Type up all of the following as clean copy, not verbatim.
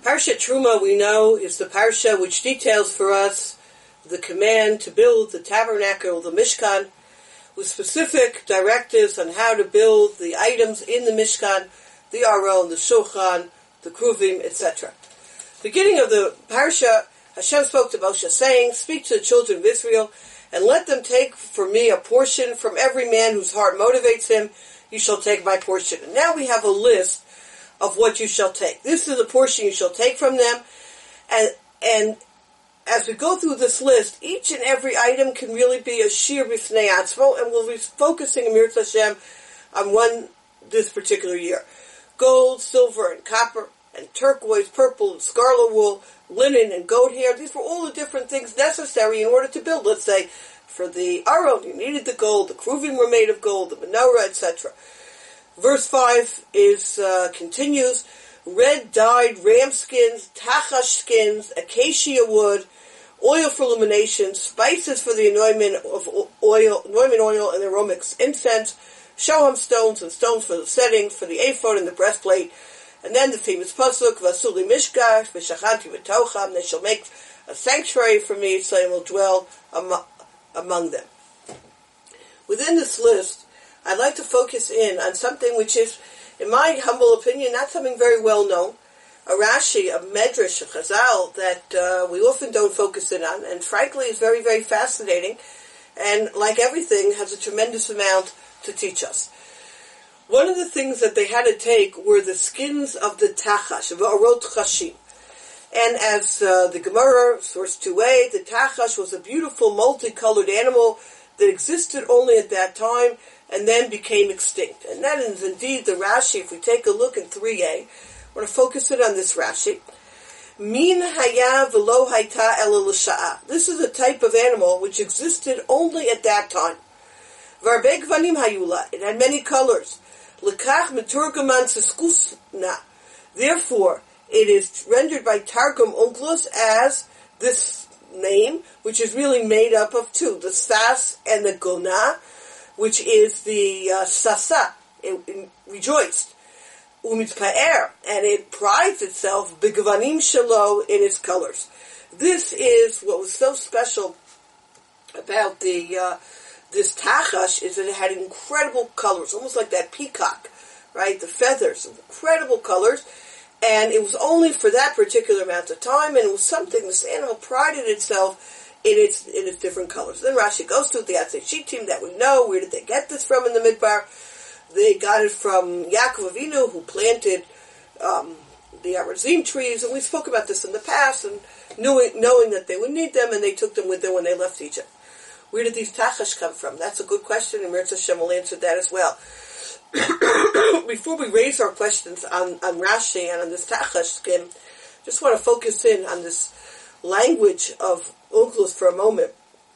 Parsha Truma, we know, is the Parsha which details for us the command to build the tabernacle, the Mishkan, with specific directives on how to build the items in the Mishkan, the Aron, the Shulchan, the Kruvim, etc. Beginning of the Parsha, Hashem spoke to Moshe, saying, "Speak to the children of Israel, and let them take for me a portion from every man whose heart motivates him. You shall take my portion." And now we have a list of what you shall take. This is the portion you shall take from them. And as we go through this list, each and every item can really be a shir b'fnei atzmo, and we'll be focusing in Mirz Hashem on one this particular year. Gold, silver, and copper, and turquoise, purple, and scarlet wool, linen, and goat hair. These were all the different things necessary in order to build. Let's say, for the Aron, you needed the gold, the Kruvim were made of gold, the menorah, etc. Verse 5 continues, red dyed ram skins, tachash skins, acacia wood, oil for illumination, spices for the anointment oil, and aromatic incense, shoham stones and stones for the setting, for the ephod and the breastplate, and then the famous pasuk, Vasuli Mishkash, V'shachanti B'tocham, they shall make a sanctuary for me, so I will dwell among them. Within this list, I'd like to focus in on something which is, in my humble opinion, not something very well known. A Rashi, a Medrash, a Chazal, that we often don't focus in on, and frankly is very, very fascinating, and like everything, has a tremendous amount to teach us. One of the things that they had to take were the skins of the Tachash, V'arot Chashim. And as the Gemara, source 2a, the Tachash was a beautiful multicolored animal that existed only at that time, and then became extinct. And that is indeed the Rashi. If we take a look in 3a, I want to focus it on this Rashi. Min haya v'lo hayta ela l'sha'a. This is a type of animal which existed only at that time. V'arbe gvanim hayula. It had many colors. L'kach meturgaman siskusna. Therefore, it is rendered by Targum Onkelos as this name, which is really made up of two, the Sas and the Gona, which is the Sasa, it rejoiced, Umitpa'er, and it prides itself, B'gvanim Shelo, in its colors. This is what was so special about this Tachash, is that it had incredible colors, almost like that peacock, right? The feathers, incredible colors, and it was only for that particular amount of time, and it was something, this animal prided itself in its different colors. Then Rashi goes to the Atzei Shittim that we know. Where did they get this from in the Midbar? They got it from Yaakov Avinu, who planted the Arazim trees, and we spoke about this in the past, and knowing that they would need them, and they took them with them when they left Egypt. Where did these Tachash come from? That's a good question, and Mirz Hashem will answer that as well. Before we raise our questions on Rashi and on this Tachash skin, just want to focus in on this language of Onkelos for a moment.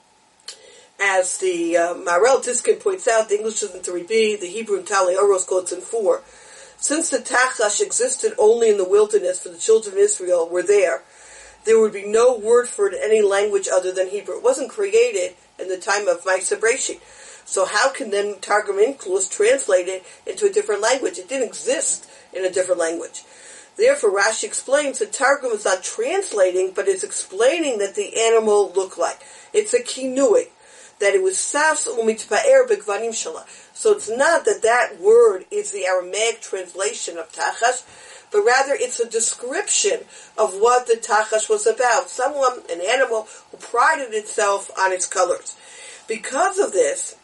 As the Maharil Diskin points out, the English is in 3b, the Hebrew in Tali Oros quotes in 4. Since the Tachash existed only in the wilderness for the children of Israel were there would be no word for it in any language other than Hebrew. It wasn't created in the time of Ma'aseh Breshit. So how can then Targum Onkelos translate it into a different language? It didn't exist in a different language. Therefore, Rashi explains that Targum is not translating, but it's explaining that the animal looked like. It's a kinui, that it was sas umitpa'er b'gvanim shala. So it's not that word is the Aramaic translation of Tachash, but rather it's a description of what the Tachash was about. An animal who prided itself on its colors. Because of this,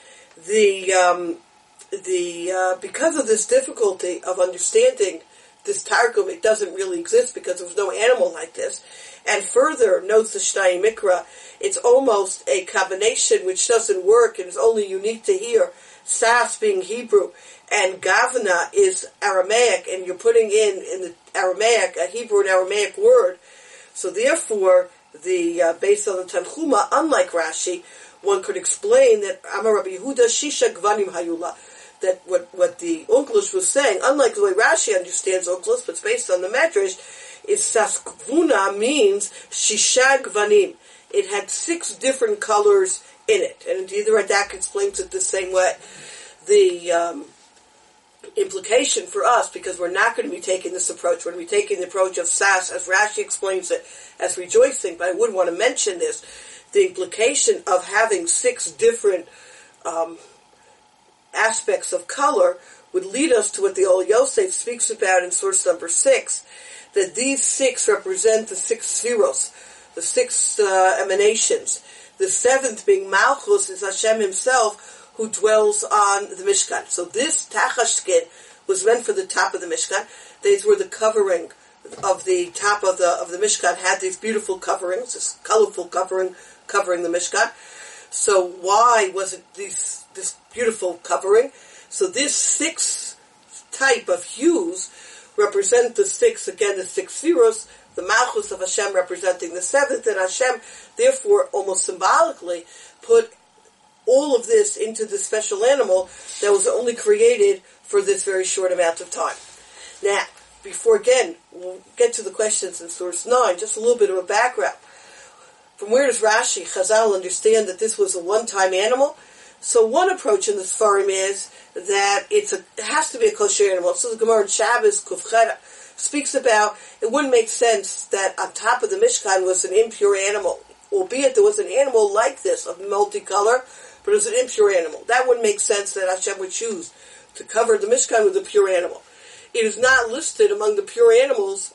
because of this difficulty of understanding this Targum, it doesn't really exist because there was no animal like this. And further, notes the Shnai Mikra, it's almost a combination which doesn't work and is only unique to here. Sas being Hebrew and Gavna is Aramaic, and you're putting in the Aramaic, a Hebrew and Aramaic word. So therefore, based on the Tanchuma, unlike Rashi, one could explain that Amar Rabbi Yehuda Shisha Gvanim Hayula, that what the Onkelos was saying, unlike the way Rashi understands Onkelos, but it's based on the Medrash, is Saskvuna means Shisha Gvanim. It had 6 different colors in it, and indeed the Radak explains it the same way. The implication for us, because we're not going to be taking this approach. We're going to be taking the approach of Sas, as Rashi explains it, as rejoicing. But I would want to mention this. The implication of having 6 different aspects of color would lead us to what the Ol Yosef speaks about in source number 6, that these 6 represent the 6 spheros, the 6 emanations. The 7th being Malchus is Hashem himself, who dwells on the Mishkan. So this tachash skin was meant for the top of the Mishkan. These were the covering of the top of the Mishkan, had these beautiful coverings, this colorful covering the Mishkan. So why was it this beautiful covering? So this 6 type of hues represent the 6, again the 6 zeros, the Malchus of Hashem representing the 7th, and Hashem therefore almost symbolically put all of this into this special animal that was only created for this very short amount of time. Now, before again, we'll get to the questions in source 9, just a little bit of a background. From where does Rashi, Chazal, understand that this was a one-time animal? So one approach in the Sfarim is that it has to be a kosher animal. So the Gemara in Shabbos, Kufchera, speaks about it wouldn't make sense that on top of the Mishkan was an impure animal, albeit there was an animal like this, of multicolor, but it was an impure animal. That wouldn't make sense that Hashem would choose to cover the Mishkan with a pure animal. It is not listed among the pure animals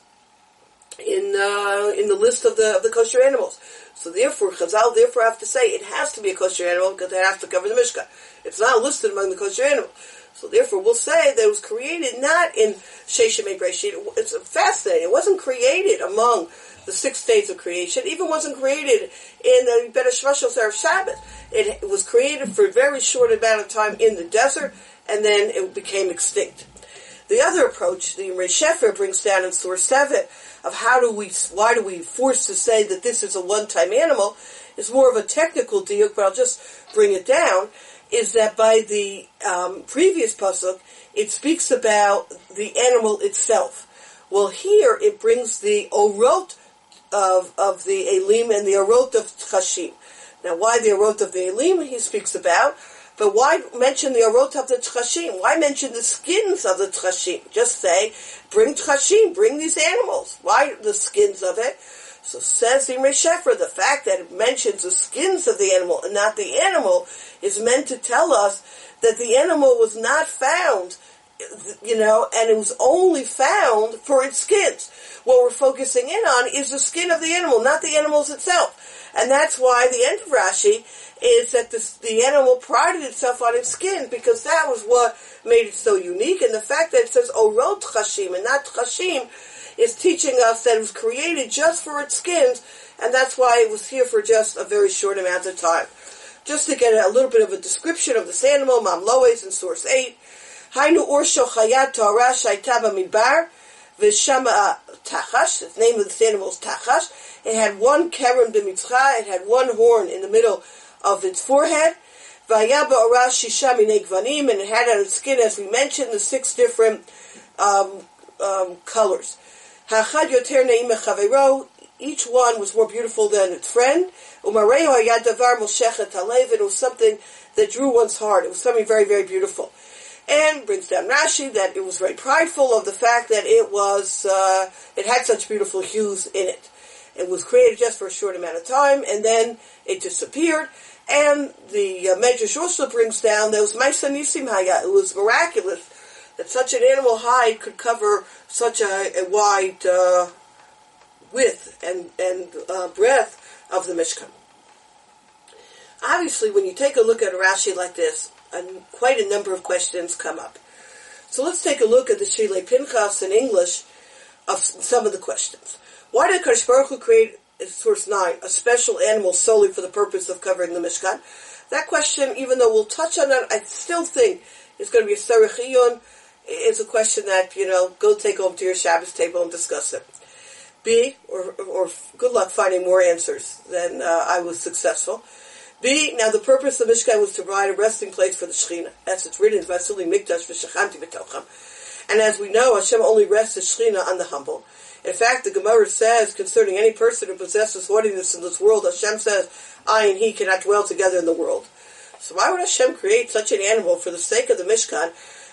in the list of the kosher animals. So therefore, Chazal have to say it has to be a kosher animal because it has to cover the Mishkan. It's not listed among the kosher animals. So therefore, we'll say that it was created not in Sheshimei Breshit. It's fascinating. It wasn't created among the 6 states of creation. It even wasn't created in the Bet HaShmashos Erev Shabbat. It was created for a very short amount of time in the desert, and then it became extinct. The other approach, the Imre Shefer brings down in source 7, of why do we force to say that this is a one-time animal, is more of a technical diuk, but I'll just bring it down, is that by the previous pasuk, it speaks about the animal itself. Well, here it brings the orot of the Elim and the orot of Tchashim. Now, why the orot of the Elim he speaks about, but why mention the orot of the Tchashim? Why mention the skins of the Tchashim? Just say, bring Tchashim, bring these animals. Why the skins of it? So says the Imre Shefer, the fact that it mentions the skins of the animal and not the animal is meant to tell us that the animal was not found, and it was only found for its skins. What we're focusing in on is the skin of the animal, not the animals itself. And that's why the end of Rashi is that the animal prided itself on its skin, because that was what made it so unique. And the fact that it says Orot Chashim and not Chashim is teaching us that it was created just for its skins, and that's why it was here for just a very short amount of time. Just to get a little bit of a description of this animal, Mamloes in source 8, Hainu Ursho Chayat Torah Shaita Bamidbar V'Shama Tachash. The name of this animal is Tachash. It had one keren b'mitzcha. It had one horn in the middle of its forehead. V'Haya Ba'orah Shisha Minei Gvanim, and it had on its skin, as we mentioned, the 6 different colors. Hachad Yoter Ne'im Mechaveiro. Each one was more beautiful than its friend. Umareho Hayad Davar Moshechet Halev. It was something that drew one's heart. It was something very, very beautiful. And brings down Rashi that it was very prideful of the fact that it had such beautiful hues in it. It was created just for a short amount of time, and then it disappeared. And the Medrash also brings down that it was Ma'aseh Nisim Haya. It was miraculous that such an animal hide could cover such a wide width and breadth of the Mishkan. Obviously, when you take a look at a Rashi like this, quite a number of questions come up. So let's take a look at the Shilei Pinchas in English of some of the questions. Why did Kadosh Baruch Hu create, source 9, a special animal solely for the purpose of covering the Mishkan? That question, even though we'll touch on it, I still think it's going to be a Sarich Iyun. It's a question that, go take home to your Shabbos table and discuss it. B, or good luck finding more answers than I was successful. B, now the purpose of Mishkan was to provide a resting place for the Shekhinah. As it's written, Vasili Mikdash v'shechanti b'tocham. And as we know, Hashem only rests the Shekhinah on the humble. In fact, the Gemara says, concerning any person who possesses haughtiness in this world, Hashem says, I and he cannot dwell together in the world. So why would Hashem create such an animal for the sake of the Mishkan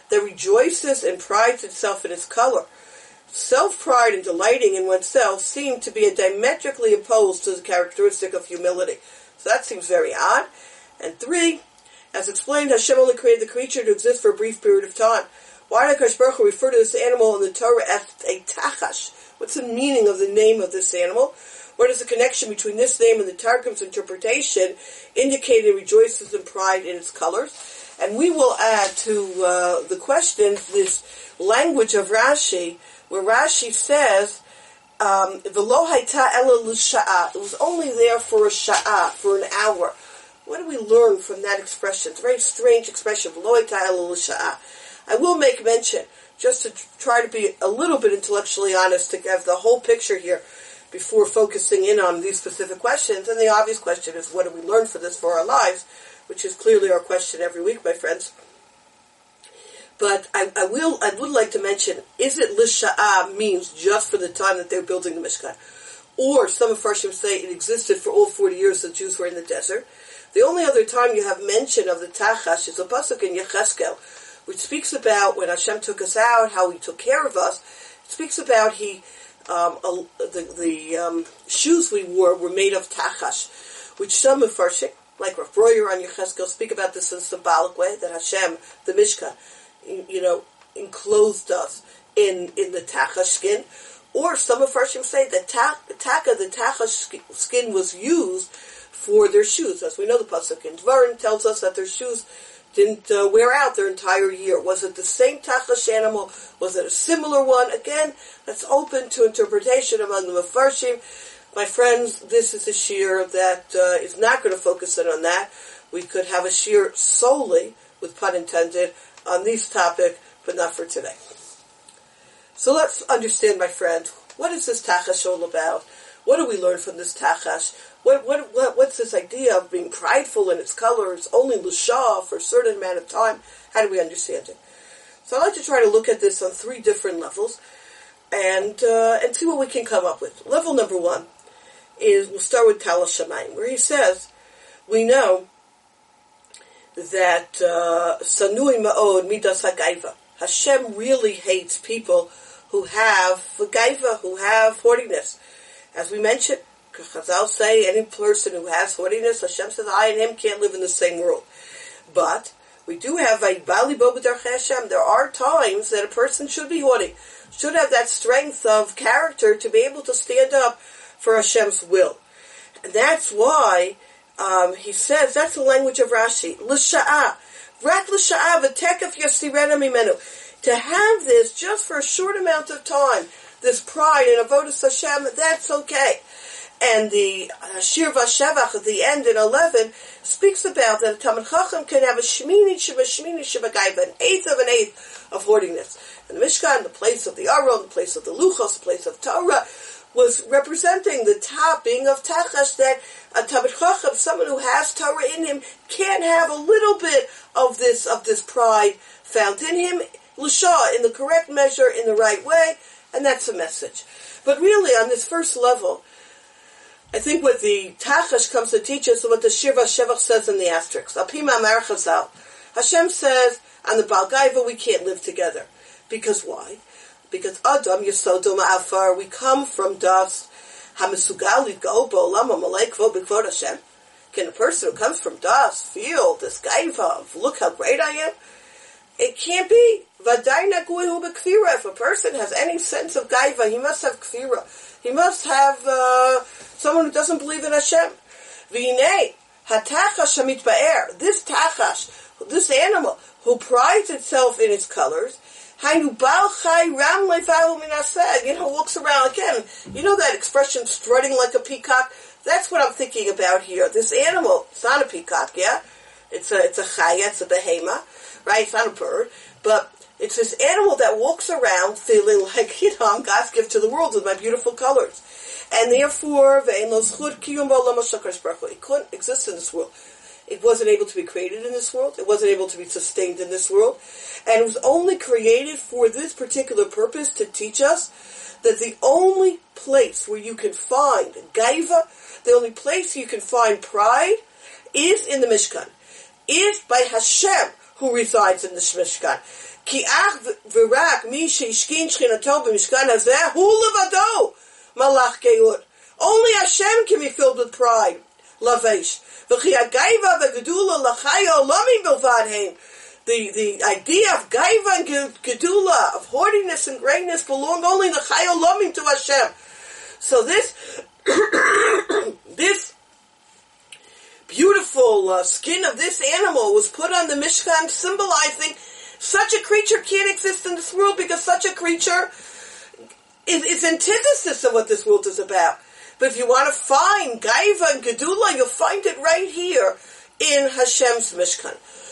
that rejoices and prides itself in its color. Self-pride and delighting in oneself seem to be diametrically opposed to the characteristic of humility. So that seems very odd. And 3, as explained, Hashem only created the creature to exist for a brief period of time. Why did HaKadosh Baruch Hu refer to this animal in the Torah as a tachash? What's the meaning of the name of this animal? What is the connection between this name and the Targum's interpretation, indicating rejoices and pride in its colors? And we will add to the questions this language of Rashi, where Rashi says, "V'lo hayta ela l'sha'ah." It was only there for a sha'ah, for an hour. What do we learn from that expression? It's a very strange expression. "V'lo hayta ela l'sha'ah." I will make mention, just to try to be a little bit intellectually honest, to have the whole picture here before focusing in on these specific questions. And the obvious question is, what do we learn for this for our lives? Which is clearly our question every week, my friends. But I would like to mention, is it Lisha'ah means just for the time that they're building the Mishkan? Or some of Farshim say it existed for all 40 years the Jews were in the desert. The only other time you have mention of the Tachash is a pasuk in Yecheskel, which speaks about when Hashem took us out, how He took care of us. It speaks about the shoes we wore were made of Tachash, which some of Farshim, like Rav Breuer on Yecheskel, speak about this in a symbolic way, that Hashem, the Mishkan, enclosed us in the tachash skin. Or some of Farshim say that the tachash skin was used for their shoes. As we know, the pasuk in Dvarim tells us that their shoes didn't wear out their entire year. Was it the same tachash animal? Was it a similar one? Again, that's open to interpretation among the Mefarshim. My friends, this is a shir that is not going to focus in on that. We could have a shir solely, with pun intended, on this topic, but not for today. So let's understand, my friend, what is this tachash all about? What do we learn from this tachash? What's this idea of being prideful in its colors, only l'shah for a certain amount of time? How do we understand it? So I'd like to try to look at this on 3 different levels and see what we can come up with. Level number 1 is, we'll start with Tal HaShamayim, where he says, we know that Sanui Ma'od Midas HaGaiva. Hashem really hates people who have Gaiva, who have haughtiness. As we mentioned, Chazal say any person who has haughtiness, Hashem says, I and him can't live in the same world. But we do have a Bali Bo B'Darchei Hashem. There are times that a person should be haughty, should have that strength of character to be able to stand up for Hashem's will. And that's why he says, that's the language of Rashi, L'sha'ah, Rak L'sha'ah v'tekef yasirena mimenu. To have this just for a short amount of time, this pride and avodas Hashem, that's okay. And the Shir Vashevach at the end in 11 speaks about that a Talmid Chacham can have a shmini shiva gaiva, an eighth of haughtiness. And the Mishkan, the place of the Aron, the place of the Luchos, the place of Torah, was representing the topping of Tachash, that a Talmid Chacham, someone who has Torah in him, can have a little bit of this pride found in him, l'shah, in the correct measure, in the right way, and that's a message. But really, on this first level, I think what the Tachash comes to teach us is what the Shir Vashevach says in the asterisk. Apima Amar Chazal. Hashem says, on the Baal Gaiva, we can't live together. Because why? Because Adam Yesodom Afar, we come from dust. Hamisugal Lidgo Bo'olam Amalek Vo B'Kvod Hashem. Can a person who comes from dust feel this Gaiva of, look how great I am? It can't be. V'adai naguihu b'kfira. If a person has any sense of Gaiva, he must have kfira. He must have someone who doesn't believe in Hashem. V'hinei hatachash hamit ba'er. This tachash, this animal who prides itself in its colors, hainu bal chai ram levahu minaseh. Looks around again. You know that expression, strutting like a peacock? That's what I'm thinking about here. This animal, it's not a peacock, yeah? It's a chaya, it's a behema, right? It's not a bird, but it's this animal that walks around feeling like, I'm God's gift to the world with my beautiful colors. And therefore, it couldn't exist in this world. It wasn't able to be created in this world. It wasn't able to be sustained in this world. And it was only created for this particular purpose, to teach us that the only place where you can find gaiva, the only place you can find pride, is in the Mishkan. Is by Hashem, who resides in the Mishkan. Ki ach v'rak mi she'ishkin shchinato b'mishkan hazeh hu levado malach geut. Only Hashem can be filled with pride. Lavesh. V'chi ha'gaiva v'gedula l'chayo olamim bilvad heim. The idea of gaiva and gedula, of haughtiness and greatness, belong only to Chai Olamim, to Hashem. So this this beautiful skin of this animal was put on the Mishkan, symbolizing such a creature can't exist in this world, because such a creature is antithesis of what this world is about. But if you want to find gaiva and gedula, you'll find it right here in Hashem's Mishkan.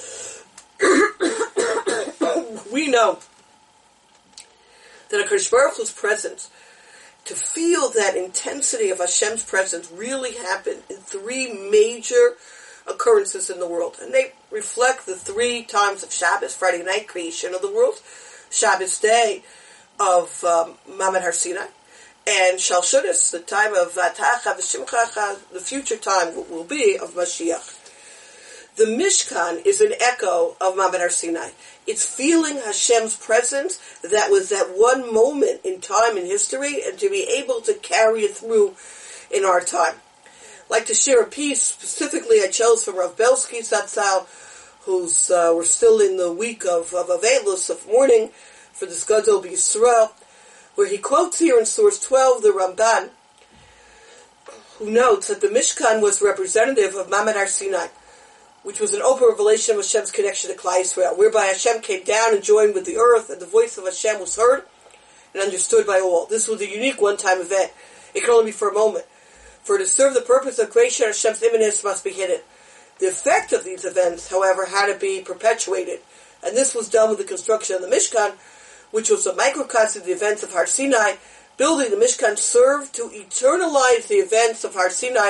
We know that HaKadosh Baruch Hu's presence, to feel that intensity of Hashem's presence, really happened in three major occurrences in the world. And they reflect the 3 times of Shabbos, Friday night creation of the world, Shabbos day of Mamad Har Sinai, and Shal Shudas, the time of Vatacha v'Shimchacha, the future time will be of Mashiach. The Mishkan is an echo of Mamad Har Sinai. It's feeling Hashem's presence. That was that one moment in time in history, and to be able to carry it through in our time. I'd like to share a piece, specifically I chose from Rav Belsky Zatzal, who's we're still in the week of Avelus, of mourning for this Gadol B'Yisrael, where he quotes here in source 12 the Ramban, who notes that the Mishkan was representative of Mamad Har Sinai, which was an open revelation of Hashem's connection to Klal Yisrael, whereby Hashem came down and joined with the earth, and the voice of Hashem was heard and understood by all. This was a unique one-time event. It can only be for a moment. For to serve the purpose of creation, Hashem's immanence must be hidden. The effect of these events, however, had to be perpetuated, and this was done with the construction of the Mishkan, which was a microcosm of the events of Har Sinai. Building the Mishkan served to eternalize the events of Har Sinai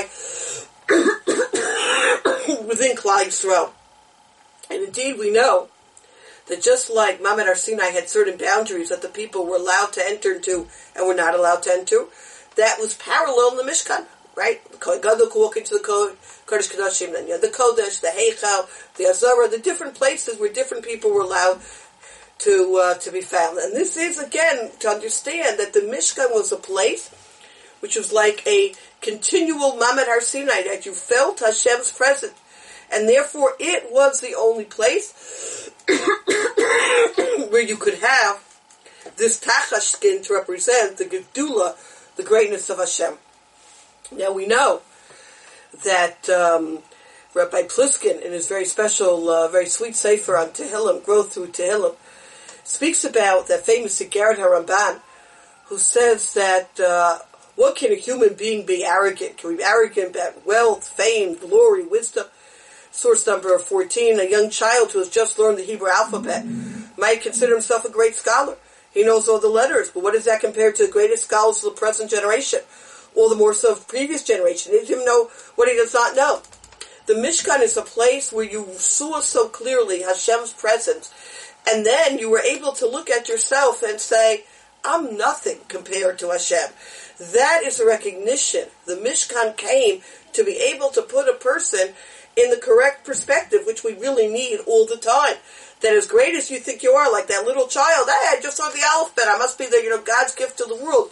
within Klal Yisrael. And indeed we know that just like Mamad Har Sinai had certain boundaries that the people were allowed to enter into and were not allowed to enter, that was parallel in the Mishkan, right? The Kohen Gadol could walk into the Kodesh Kodashim, then you had the Kodesh, the Heichal, the Azara, the different places where different people were allowed to be found. And this is, again, to understand that the Mishkan was a place which was like a continual Mamad Har Sinai, that you felt Hashem's presence. And therefore it was the only place where you could have this Tachash skin to represent the Gedula, the greatness of Hashem. Now we know that Rabbi Pliskin, in his very special, very sweet sefer on Tehillim, Growth Through Tehillim, speaks about that famous Iggeret HaRamban, who says that what can a human being be arrogant? Can we be arrogant about wealth, fame, glory, wisdom? Source number 14, a young child who has just learned the Hebrew alphabet might consider himself a great scholar. He knows all the letters, but what is that compared to the greatest scholars of the present generation? All the more so of the previous generation. He didn't know what he does not know. The Mishkan is a place where you saw so clearly Hashem's presence, and then you were able to look at yourself and say, I'm nothing compared to Hashem. That is a recognition. The Mishkan came to be able to put a person in the correct perspective, which we really need all the time. That as great as you think you are, like that little child, hey, I just saw the alphabet, I must be the, God's gift to the world.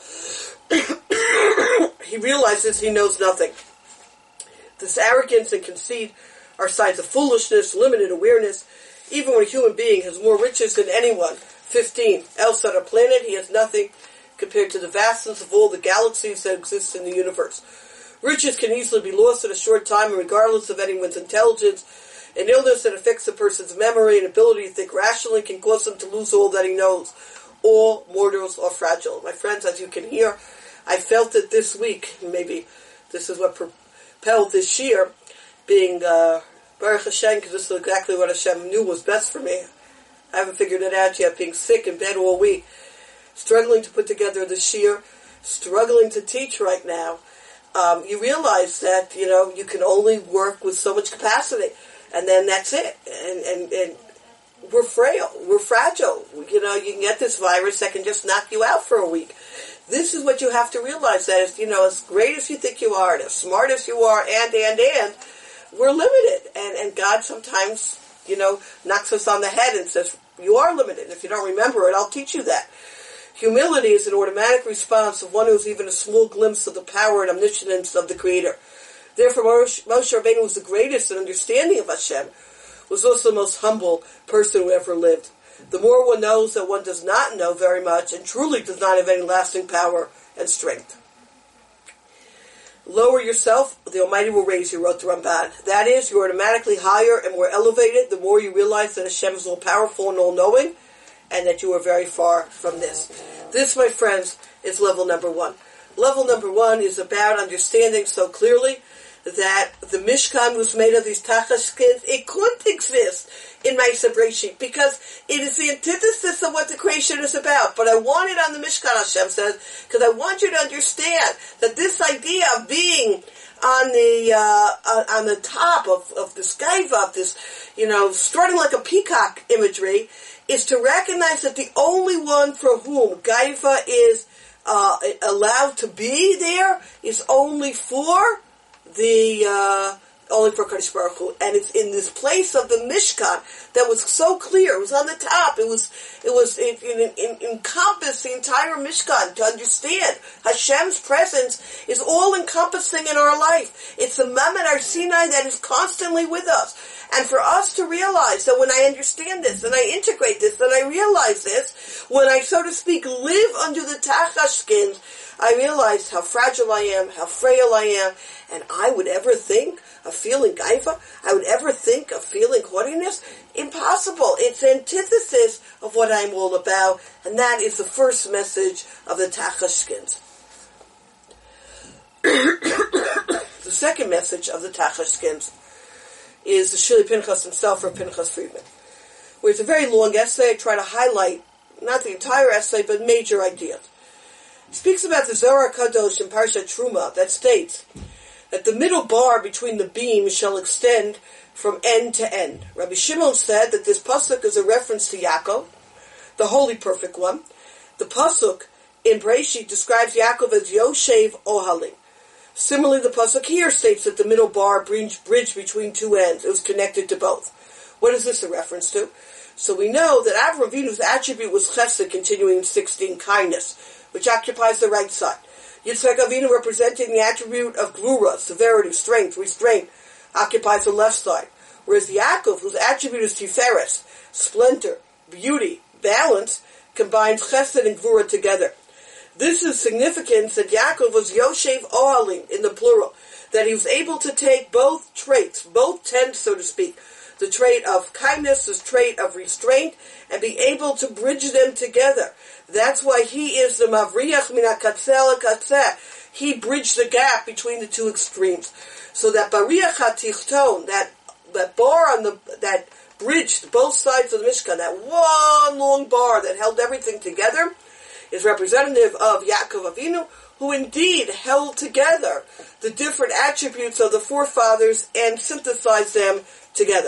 He realizes he knows nothing. This arrogance and conceit are signs of foolishness, limited awareness. Even when a human being has more riches than anyone, 15, else on our planet, he has nothing compared to the vastness of all the galaxies that exist in the universe. Riches can easily be lost in a short time, and regardless of anyone's intelligence. An illness that affects a person's memory and ability to think rationally can cause him to lose all that he knows. All mortals are fragile. My friends, as you can hear, I felt it this week. Maybe this is what propelled this year, being Baruch Hashem, because this is exactly what Hashem knew was best for me. I haven't figured it out yet, being sick in bed all week, struggling to put together this year, struggling to teach right now. You realize that, you can only work with so much capacity, and then that's it. And we're frail, we're fragile. You can get this virus that can just knock you out for a week. This is what you have to realize, that as great as you think you are, and as smart as you are, and we're limited. And God sometimes knocks us on the head and says, you are limited. If you don't remember it, I'll teach you that. Humility is an automatic response of one who has even a small glimpse of the power and omniscience of the Creator. Therefore, Moshe Rabbeinu was the greatest in understanding of Hashem, was also the most humble person who ever lived. The more one knows that one does not know very much and truly does not have any lasting power and strength. Lower yourself, the Almighty will raise you, wrote the Ramban. That is, you're automatically higher and more elevated the more you realize that Hashem is all-powerful and all-knowing, and that you are very far from this. This, my friends, is level number 1. Level number 1 is about understanding so clearly that the Mishkan was made of these tachash skins. It couldn't exist in Ma'aseh Breshit because it is the antithesis of what the creation is about. But I want it on the Mishkan, Hashem says, because I want you to understand that this idea of being on the top of this gaiva, of this, strutting like a peacock imagery, is to recognize that the only one for whom gaiva is allowed to be there is only for Kadosh Baruch Hu, and it's in this place of the Mishkan that was so clear. It was on the top. It encompassed the entire Mishkan to understand Hashem's presence is all encompassing in our life. It's the Mammon Har Sinai that is constantly with us. And for us to realize that when I understand this, and I integrate this, and I realize this, when I, so to speak, live under the tachash skins, I realize how fragile I am, how frail I am, and I would ever think of feeling gaiva? I would ever think of feeling haughtiness? Impossible. It's antithesis of what I'm all about, and that is the first message of the tachash skins. The second message of the tachash skins is the Shili Pinchas himself, or Pinchas Friedman, where it's a very long essay. I try to highlight, not the entire essay, but major ideas. It speaks about the Zohar Kadosh in Parshat Truma that states that the middle bar between the beams shall extend from end to end. Rabbi Shimon said that this pasuk is a reference to Yaakov, the holy perfect one. The pasuk in Breshit describes Yaakov as Yoshev Ohalim. Similarly, the pasuk here states that the middle bar bridged between two ends. It was connected to both. What is this a reference to? So we know that Avraham Avinu's attribute was chesed, continuing in 16, kindness, which occupies the right side. Yitzchak Avinu, representing the attribute of gvura, severity, strength, restraint, occupies the left side. Whereas Yaakov, whose attribute is tiferes, splendor, beauty, balance, combines chesed and gvura together. This is significance that Yaakov was Yoshev Ohalim in the plural, that he was able to take both traits, both tents, so to speak, the trait of kindness, the trait of restraint, and be able to bridge them together. That's why he is the Mavriach min hakatzeh lekatzeh. He bridged the gap between the two extremes. So that Bariach HaTichton, that bar that bridged both sides of the Mishkan, that one long bar that held everything together, is representative of Yaakov Avinu, who indeed held together the different attributes of the forefathers and synthesized them together.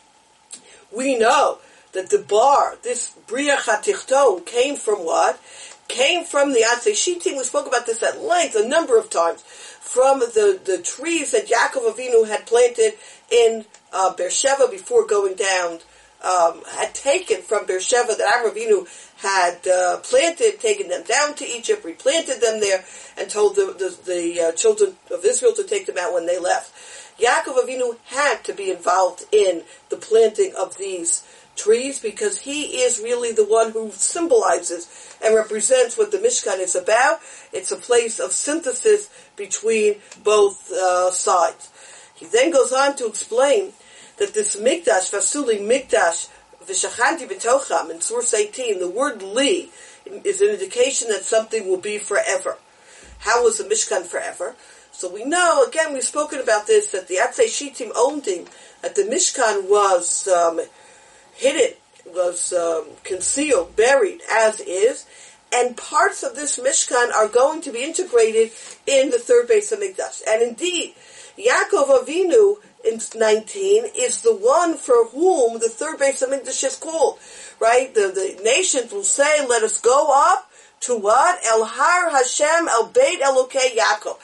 We know that the bar, this Briach HaTichton, came from what? Came from the Atzei Shittim. We spoke about this at length a number of times. From the trees that Yaakov Avinu had planted in Beersheba before going down, had taken from Beersheba that Avraham Avinu had planted, taken them down to Egypt, replanted them there, and told the children of Israel to take them out when they left. Yaakov Avinu had to be involved in the planting of these trees because he is really the one who symbolizes and represents what the Mishkan is about. It's a place of synthesis between both sides. He then goes on to explain that this Mikdash, Vasuli Mikdash, V'shachanti b'tocham, in source 18, the word li is an indication that something will be forever. How was the Mishkan forever? So we know, again, we've spoken about this, that the Atzei Shittim owned him, that the Mishkan was hidden, was concealed, buried, as is, and parts of this Mishkan are going to be integrated in the third Beis HaMikdash. And indeed, Yaakov Avinu, in 19, is the one for whom the third Beis HaMikdash is called, right? The nations will say, let us go up to what? El Har Hashem, El Beit Elokei Yaakov.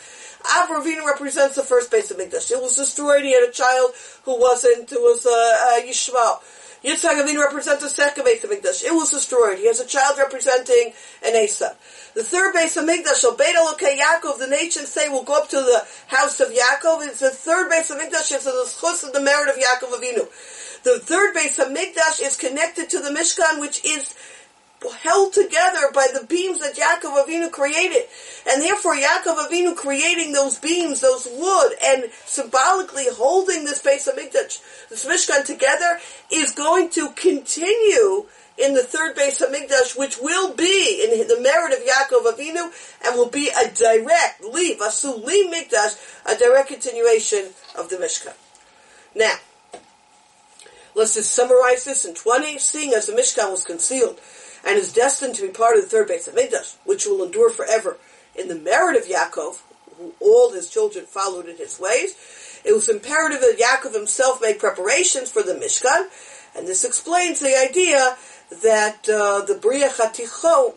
Avraham Avinu represents the first base of Mikdash. It was destroyed. He had a child who was Yishmael. Yitzchak Avinu represents the second base of Mikdash. It was destroyed. He has a child representing an Esav. The third base of Mikdash, Beit Elokei Yaakov, the nations say will go up to the house of Yaakov. It's the third base of Mikdash. It's the schus of the merit of Yaakov Avinu. The third base of Mikdash is connected to the Mishkan, which is held together by the beams that Yaakov Avinu created. And therefore Yaakov Avinu creating those beams, those wood, and symbolically holding this base of Mikdash, this Mishkan together, is going to continue in the third base of Mikdash, which will be in the merit of Yaakov Avinu, and will be a direct, Asu Li Mikdash, a direct continuation of the Mishkan. Now, let's just summarize this in 20. Seeing as the Mishkan was concealed and is destined to be part of the third base of Mikdash, which will endure forever in the merit of Yaakov, who all his children followed in his ways, it was imperative that Yaakov himself make preparations for the Mishkan, and this explains the idea that the Bria Hatachton,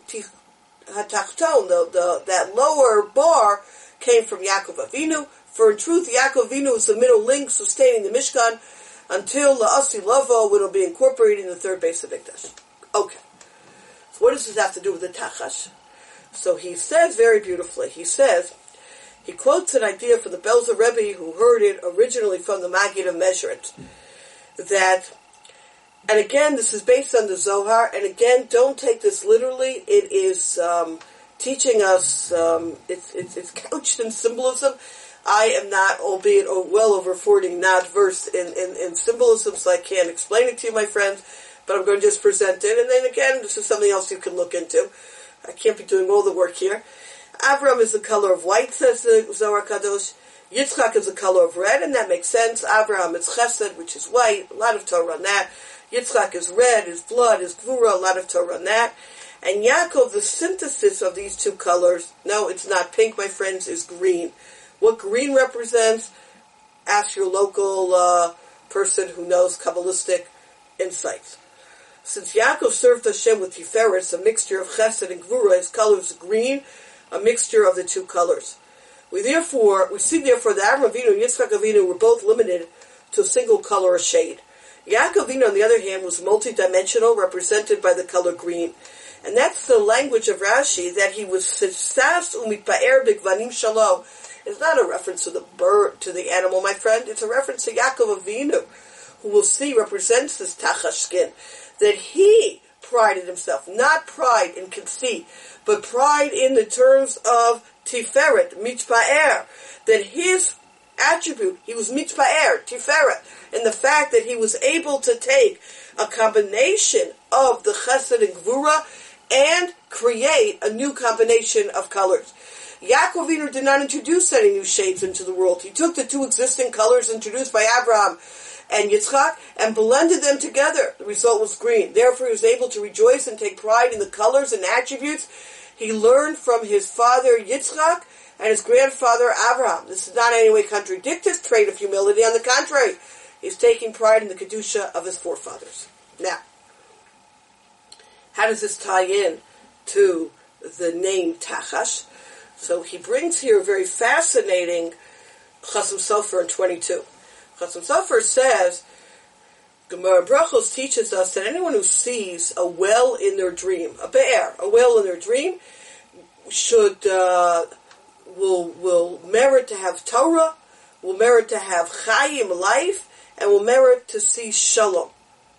that lower bar, came from Yaakov Avinu. For in truth, Yaakov Avinu is the middle link sustaining the Mishkan until La'asi Lavo, when it will be incorporated in the third base of Mikdash. Okay. So what does this have to do with the Tachash? So he says very beautifully, he quotes an idea from the Belzer Rebbe, who heard it originally from the Maggid of Mezrit, that, and again, this is based on the Zohar, and again, don't take this literally, it is teaching us, it's couched in symbolism. I am not, albeit well over 40, not versed in symbolism, so I can't explain it to you, my friends, but I'm going to just present it, and then again, this is something else you can look into. I can't be doing all the work here. Avram is the color of white, says the Zohar Kadosh. Yitzchak is the color of red, and that makes sense. Avraham is chesed, which is white, a lot of Torah on that. Yitzchak is red, is blood, is gvura, a lot of Torah on that. And Yaakov, the synthesis of these two colors, no, it's not pink, my friends, is green. What green represents, ask your local person who knows Kabbalistic insights. Since Yaakov served Hashem with Tiferes, a mixture of Chesed and Gvura, his color is green, a mixture of the two colors. We see therefore that Avraham Avinu and Yitzchak Avinu were both limited to a single color or shade. Yaakov Avinu, on the other hand, was multidimensional, represented by the color green. And that's the language of Rashi, that he was sas umitpa'er b'gvanim shalo. It's not a reference to the bird, to the animal, my friend. It's a reference to Yaakov Avinu, who we'll see represents this tachash skin, that he prided himself, not pride in conceit, but pride in the terms of tiferet, mitpa'er, that his attribute, he was mitpa'er, tiferet, in the fact that he was able to take a combination of the chesed and gvura and create a new combination of colors. Yaakov Avinu did not introduce any new shades into the world. He took the two existing colors introduced by Abraham and Yitzchak and blended them together. The result was green. Therefore, he was able to rejoice and take pride in the colors and attributes he learned from his father Yitzchak and his grandfather Abraham. This is not in any way contradict his trait of humility. On the contrary, he's taking pride in the kedusha of his forefathers. Now, how does this tie in to the name Tachash? So he brings here a very fascinating Chasam Sofer in 22. Chasam Sofer says, Gemara Brachos teaches us that anyone who sees a well in their dream, a be'er, a well in their dream, should, will merit to have Torah, will merit to have Chayim, life, and will merit to see Shalom.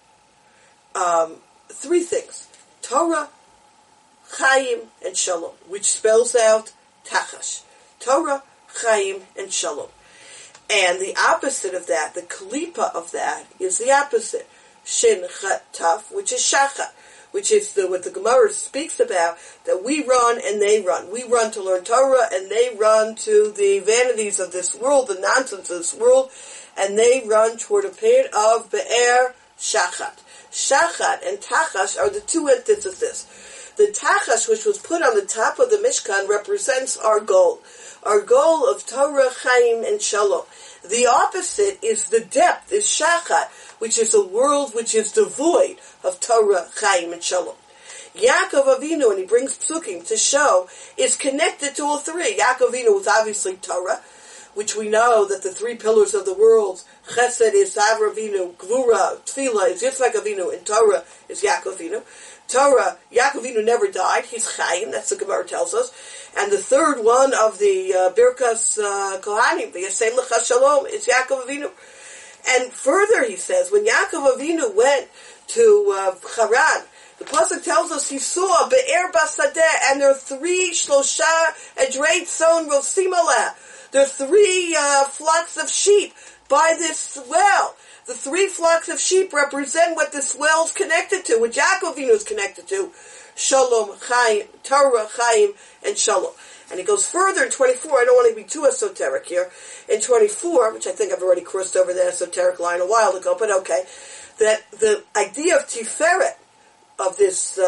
Three things. Torah, Chayim, and Shalom, which spells out Tachash. Torah, Chayim, and Shalom. And the opposite of that, the kalipa of that, is the opposite. Shin, Chat, Taf, which is Shachat, which is what the Gemara speaks about, that we run and they run. We run to learn Torah, and they run to the vanities of this world, the nonsense of this world, and they run toward a period of Be'er Shachat. Shachat and Tachash are the two antitheses. The Tachash, which was put on the top of the Mishkan, represents our goal of Torah, Chaim, and Shalom. The opposite is the depth, is Shachat, which is a world which is devoid of Torah, Chaim, and Shalom. Yaakov Avinu, and he brings psukim to show, is connected to all three. Yaakov Avinu was obviously Torah, which we know that the three pillars of the world, Chesed is Avram Avinu, Gvura, Tefillah is Yitzchak Avinu, and Torah is Yaakov Avinu. Torah, Yaakov Avinu never died. He's Chaim, that's the Gemara tells us. And the third one of the Birkas Kohanim, the Yasem Lecha Shalom, is Yaakov Avinu. And further, he says, when Yaakov Avinu went to Haran, the pasuk tells us he saw Be'er Basadeh, and there are three Shlosha Edrei Tzon Rosim Aleh. There are three flocks of sheep by this well. The three flocks of sheep represent what this well is connected to, what Yaakov Avinu is connected to. Shalom, Chaim, Torah, Chaim, and Shalom. And he goes further in 24, I don't want to be too esoteric here, in 24, which I think I've already crossed over that esoteric line a while ago, but okay, that the idea of Tiferet, of this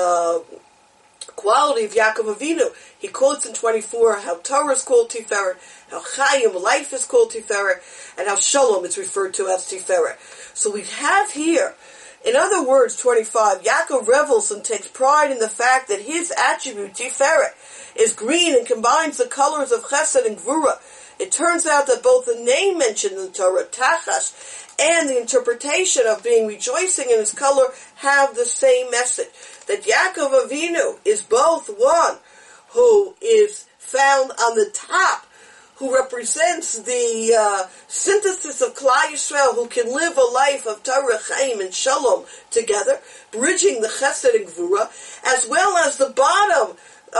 quality of Yaakov Avinu, he quotes in 24 how Torah is called Tiferet, how Chaim, life is called Tiferet, and how Shalom is referred to as Tiferet. So we have here, in other words, 25, Yaakov revels and takes pride in the fact that his attribute, Tiferet, is green and combines the colors of Chesed and Gvura. It turns out that both the name mentioned in the Torah, Tachash, and the interpretation of being rejoicing in his color have the same message. That Yaakov Avinu is both one who is found on the top, who represents the synthesis of Klal Yisrael, who can live a life of Torah, Chaim, and Shalom together, bridging the Chesed and Gvura, as well as the bottom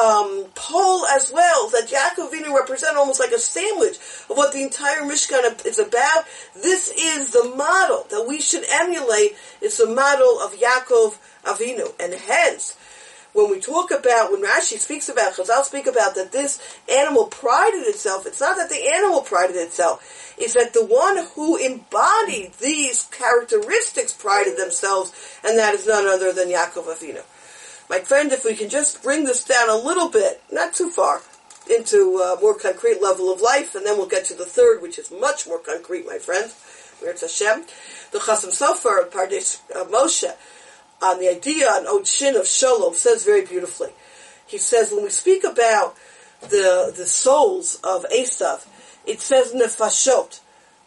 pole as well, that Yaakov Avinu represent almost like a sandwich of what the entire Mishkan is about. This is the model that we should emulate. It's the model of Yaakov Avinu. And hence, when we talk about, when Rashi speaks about, Chazal speak about that this animal prided itself, it's not that the animal prided itself, it's that the one who embodied these characteristics prided themselves, and that is none other than Yaakov Avinu. My friend, if we can just bring this down a little bit, not too far, into a more concrete level of life, and then we'll get to the third, which is much more concrete, my friends. Where's Hashem? The Chasam Sofer, Pardes Moshe, on the idea on Od Shin of Shalom, says very beautifully. He says, when we speak about the souls of Esav, it says nefashot,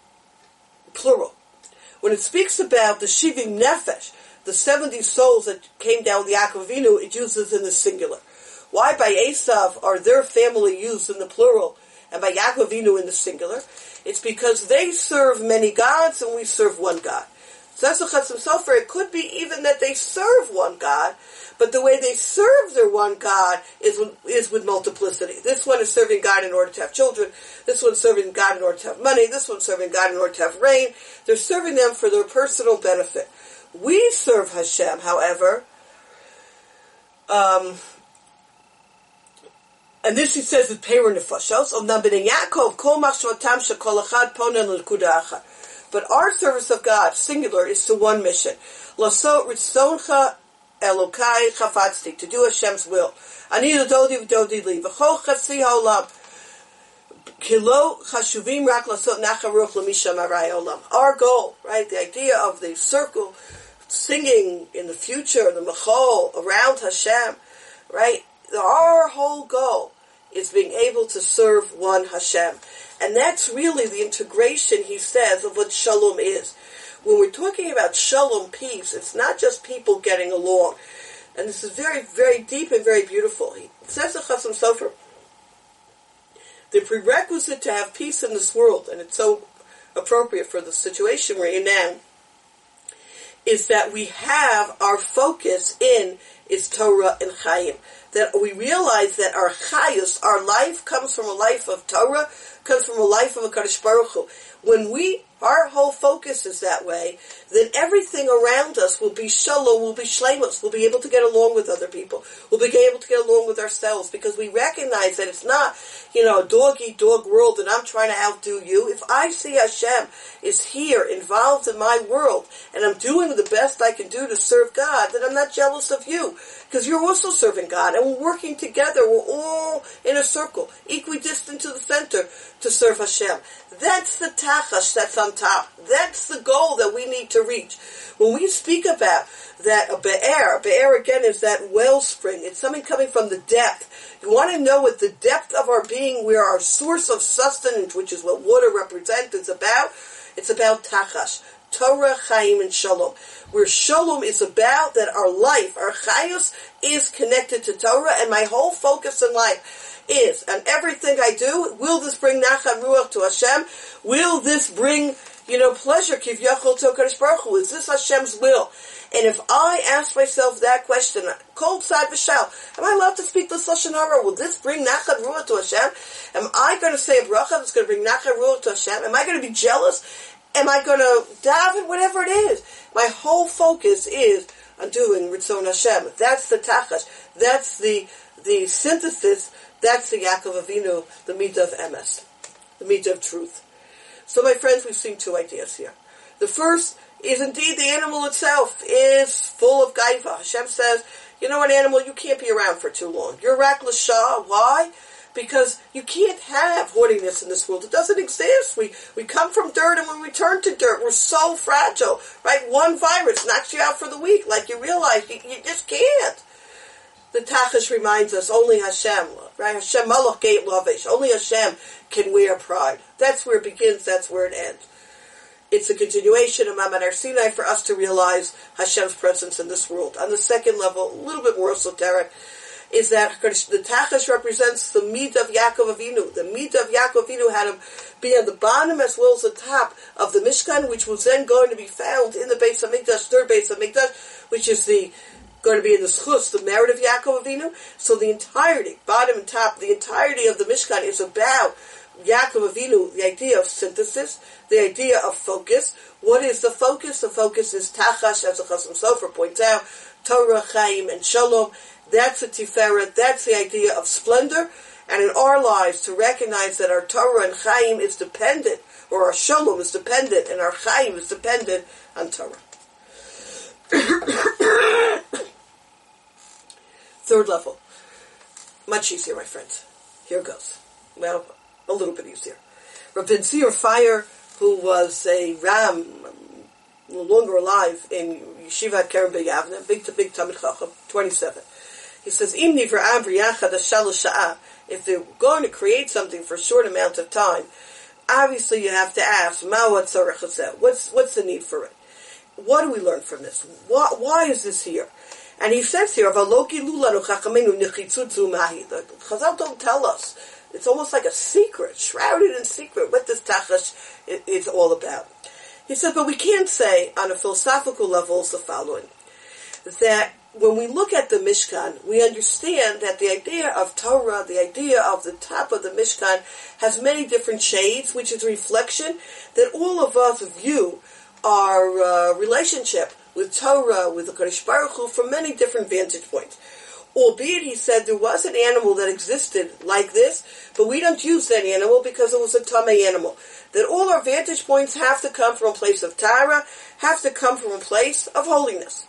plural. When it speaks about the Shivim Nefesh, the 70 souls that came down with Yaakov Avinu, it uses in the singular. Why by Esav are their family used in the plural, and by Yaakov Avinu in the singular? It's because they serve many gods, and we serve one God. So that's the Chasam Sofer. It could be even that they serve one God, but the way they serve their one God is with multiplicity. This one is serving God in order to have children. This one's serving God in order to have money. This one's serving God in order to have rain. They're serving them for their personal benefit. We serve Hashem, however, and this he says with Perah Nefashos, Yaakov, Kol Machshavatam Shekol Echad Ponen L'Nekuda Achad. But our service of God, singular, is to one mission. Lasot Ritzoncha Elokai Chafatzti, to do Hashem's will. Ani Dodi V'Dodi Li, V'chol Chatzi HaOlam, Kilo Chashuvim Rak Lasot Nacharuch L'Misha Marai Olam. Our goal, right, the idea of the circle, singing in the future, the Machol, around Hashem, right? Our whole goal is being able to serve one Hashem. And that's really the integration, he says, of what Shalom is. When we're talking about Shalom, peace, it's not just people getting along. And this is very, very deep and very beautiful. He says to Chasam Sofer, the prerequisite to have peace in this world, and it's so appropriate for the situation we're in now, is that we have our focus in is Torah and Chaim. That we realize that our Chayus, our life, comes from a life of Torah, comes from a life of a Kadosh Baruch Hu. When our whole focus is that way, then everything around us will be shalom, will be shleimus, we'll be able to get along with other people, we'll be able to get along with ourselves, because we recognize that it's not, a dog-eat-dog world and I'm trying to outdo you. If I see Hashem is here, involved in my world, and I'm doing the best I can do to serve God, then I'm not jealous of you, because you're also serving God, and we're working together, we're all in a circle, equidistant to the center, to serve Hashem. That's the tachash that's on on top. That's the goal that we need to reach. When we speak about that a be'er again is that wellspring. It's something coming from the depth. You want to know what the depth of our being, where our source of sustenance, which is what water represents, is about. It's about tachash. Torah, Chaim, and Shalom. Where Shalom is about that our life, our Chayus, is connected to Torah, and my whole focus in life is, and everything I do, will this bring Nachat Ruach to Hashem? Will this bring, pleasure, Kivyachol to HaKadosh Baruch Hu? Is this Hashem's will? And if I ask myself that question, Kol Tzad V'Shal, am I allowed to speak this Lashon Hara? Will this bring Nachat Ruach to Hashem? Am I going to say a bracha that's going to bring Nachat Ruach to Hashem? Am I going to be jealous? Am I going to daven? Whatever it is. My whole focus is on doing Ritzon Hashem. That's the tachash. That's the synthesis. That's the Yaakov Avinu, the midah of emes, the midah of truth. So, my friends, we've seen two ideas here. The first is indeed the animal itself is full of gaiva. Hashem says, you know, an animal, you can't be around for too long. You're rak l'shah. Why? Because you can't have haughtiness in this world. It doesn't exist. We come from dirt and we return to dirt. We're so fragile, right? One virus knocks you out for the week. Like you realize you just can't. The Tachash reminds us only Hashem, right? Hashem malach geit lavish. Only Hashem can wear pride. That's where it begins. That's where it ends. It's a continuation of Ma'amad Har Sinai for us to realize Hashem's presence in this world. On the second level, a little bit more esoteric, is that the Tachash represents the midah of Yaakov Avinu. The midah of Yaakov Avinu had to be on the bottom as well as the top of the Mishkan, which was then going to be found in the Beis HaMikdash, third Beis HaMikdash, which is going to be in the Schus, the merit of Yaakov Avinu. So the entirety, bottom and top, the entirety of the Mishkan is about Yaakov Avinu, the idea of synthesis, the idea of focus. What is the focus? The focus is Tachash, as the Chasam Sofer points out, Torah, Chaim, and Shalom. That's the Tiferet, that's the idea of splendor, and in our lives to recognize that our Torah and Chaim is dependent, or our Shalom is dependent, and our Chaim is dependent on Torah. Third level. Much easier, my friends. Here goes. Well, a little bit easier. Rabbi Tzir Fire, who was a Ram, no longer alive, in Yeshivat Kerem B'Yavne, big Talmid Chacham, 27. He says, if they're going to create something for a short amount of time, obviously you have to ask, what's the need for it? What do we learn from this? Why is this here? And he says here, the Chazal don't tell us. It's almost like a secret, shrouded in secret, what this Tachash is all about. He said, but we can't say on a philosophical level the following, that when we look at the Mishkan, we understand that the idea of Torah, the idea of the top of the Mishkan, has many different shades, which is a reflection that all of us view our relationship with Torah, with the Kadosh Baruch Hu, from many different vantage points. Albeit, he said, there was an animal that existed like this, but we don't use that animal because it was a tamei animal. That all our vantage points have to come from a place of Torah, have to come from a place of holiness.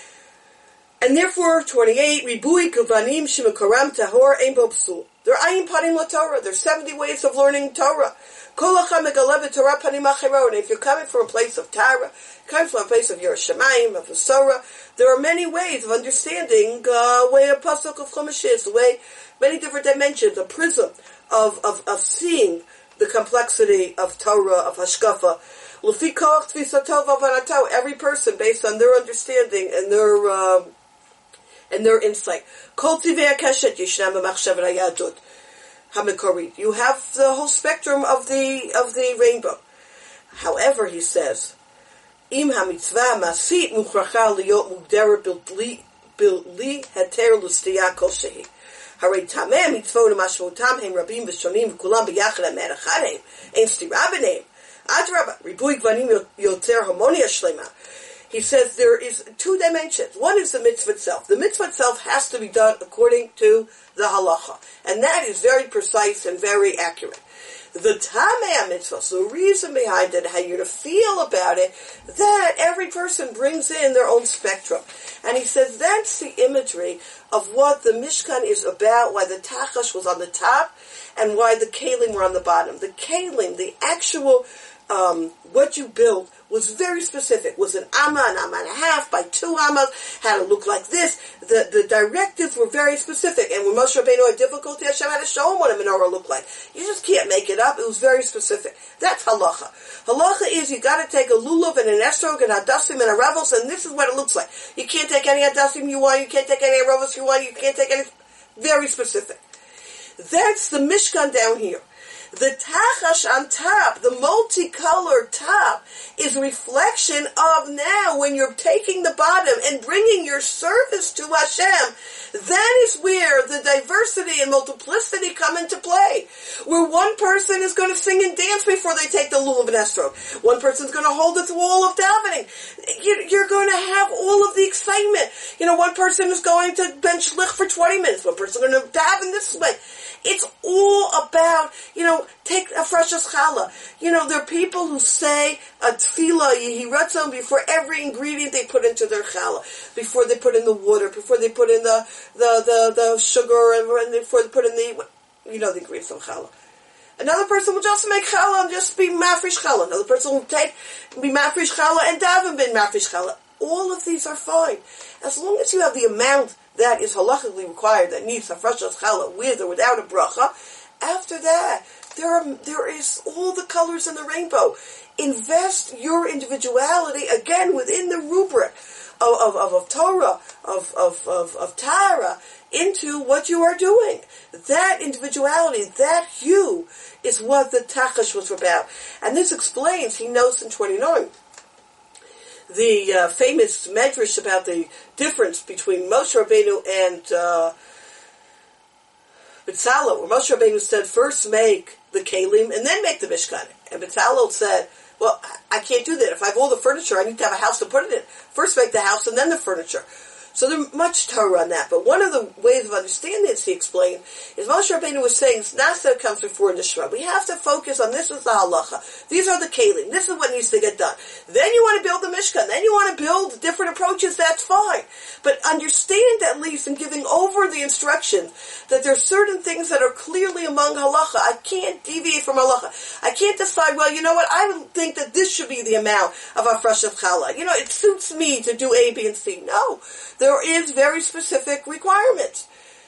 And therefore, 28, Ribui Kuvanim Shimakaram Tahor Ein Bo Psul. There are Ayin Panim La Torah. There's 70 ways of learning Torah. Kolacham Megalev Torah Panim Achero. And if you're coming from a place of Torah, coming from a place of Yerushalayim, of Torah, there are many ways of understanding way a pasuk of Chumash is, the way many different dimensions, a prism of seeing the complexity of Torah, of Hashkafa. L'fikach Tvisatov Avanato. Every person, based on their understanding and their insight. Kol tzivei hakeshet yishnam b'machshavet hayadut hamikorit. You have the whole spectrum of the rainbow. However, he says, im hamitzvah masit muchracha liyot mugdera billi heter l'stiyah kol shehi. Harei tameh mitzvot mashmotam hem rabim v'shonim v'kulam b'yachad amen echad hem. Ein stira b'neim. Adrabah, ribui gvanim yoter harmonia shlema. He says there is two dimensions. One is the mitzvah itself. The mitzvah itself has to be done according to the halacha. And that is very precise and very accurate. The tamei mitzvah, so the reason behind it, how you're to feel about it, that every person brings in their own spectrum. And he says that's the imagery of what the Mishkan is about, why the Tachash was on the top, and why the Kalim were on the bottom. The Kalim, the actual what you built was very specific. Was an amma, an amma and a half, by 2 ammas, had to look like this. The directives were very specific. And when Moshe Rabbeinu had difficulty, Hashem had to show him what a menorah looked like. You just can't make it up. It was very specific. That's halacha. Halacha is you got to take a lulav and an esrog and hadassim and a ravos, and this is what it looks like. You can't take any hadassim you want. You can't take any ravos you want. You can't take any. Very specific. That's the Mishkan down here. The tachash on top, the multicolored top, is a reflection of now when you're taking the bottom and bringing your service to Hashem. That is where the diversity and multiplicity come into play. Where one person is going to sing and dance before they take the lulav and esrog. One person's going to hold it through all of davening. You're going to have all of the excitement. One person is going to bench lich for 20 minutes. One person is going to daven this way. It's all about, take a fresh challah. There are people who say a tefillah, yehi ratzon, before every ingredient they put into their challah. Before they put in the water, before they put in the sugar, and before they put in the ingredients of challah. Another person will just make challah and just be mafresh challah. Another person will be mafresh challah and daven bin mafresh challah. All of these are fine. As long as you have the amount that is halachically required, that needs a fresh challah with or without a bracha. After that, there is all the colors in the rainbow. Invest your individuality again within the rubric of Torah, of Tara, into what you are doing. That individuality, that you, is what the Tachash was about. And this explains, he notes in 29, the famous medrash about the difference between Moshe Rabbeinu and Betzalel, where Moshe Rabbeinu said, first make the kelim and then make the Mishkan. And Betzalel said, well, I can't do that. If I have all the furniture, I need to have a house to put it in. First make the house and then the furniture. So there's much Torah on that. But one of the ways of understanding this, he explained, is Moshe Rabbeinu was saying, Nasa comes before Nishma. We have to focus on this is the halacha. These are the kelim. This is what needs to get done. Then you want to build the Mishkan. Then you want to build different approaches. That's fine. But understand, at least, in giving over the instructions, that there are certain things that are clearly among halacha. I can't deviate from halacha. I can't decide, well, you know what, I would think that this should be the amount of afresh of challah. It suits me to do A, B, and C. No. There is very specific requirements.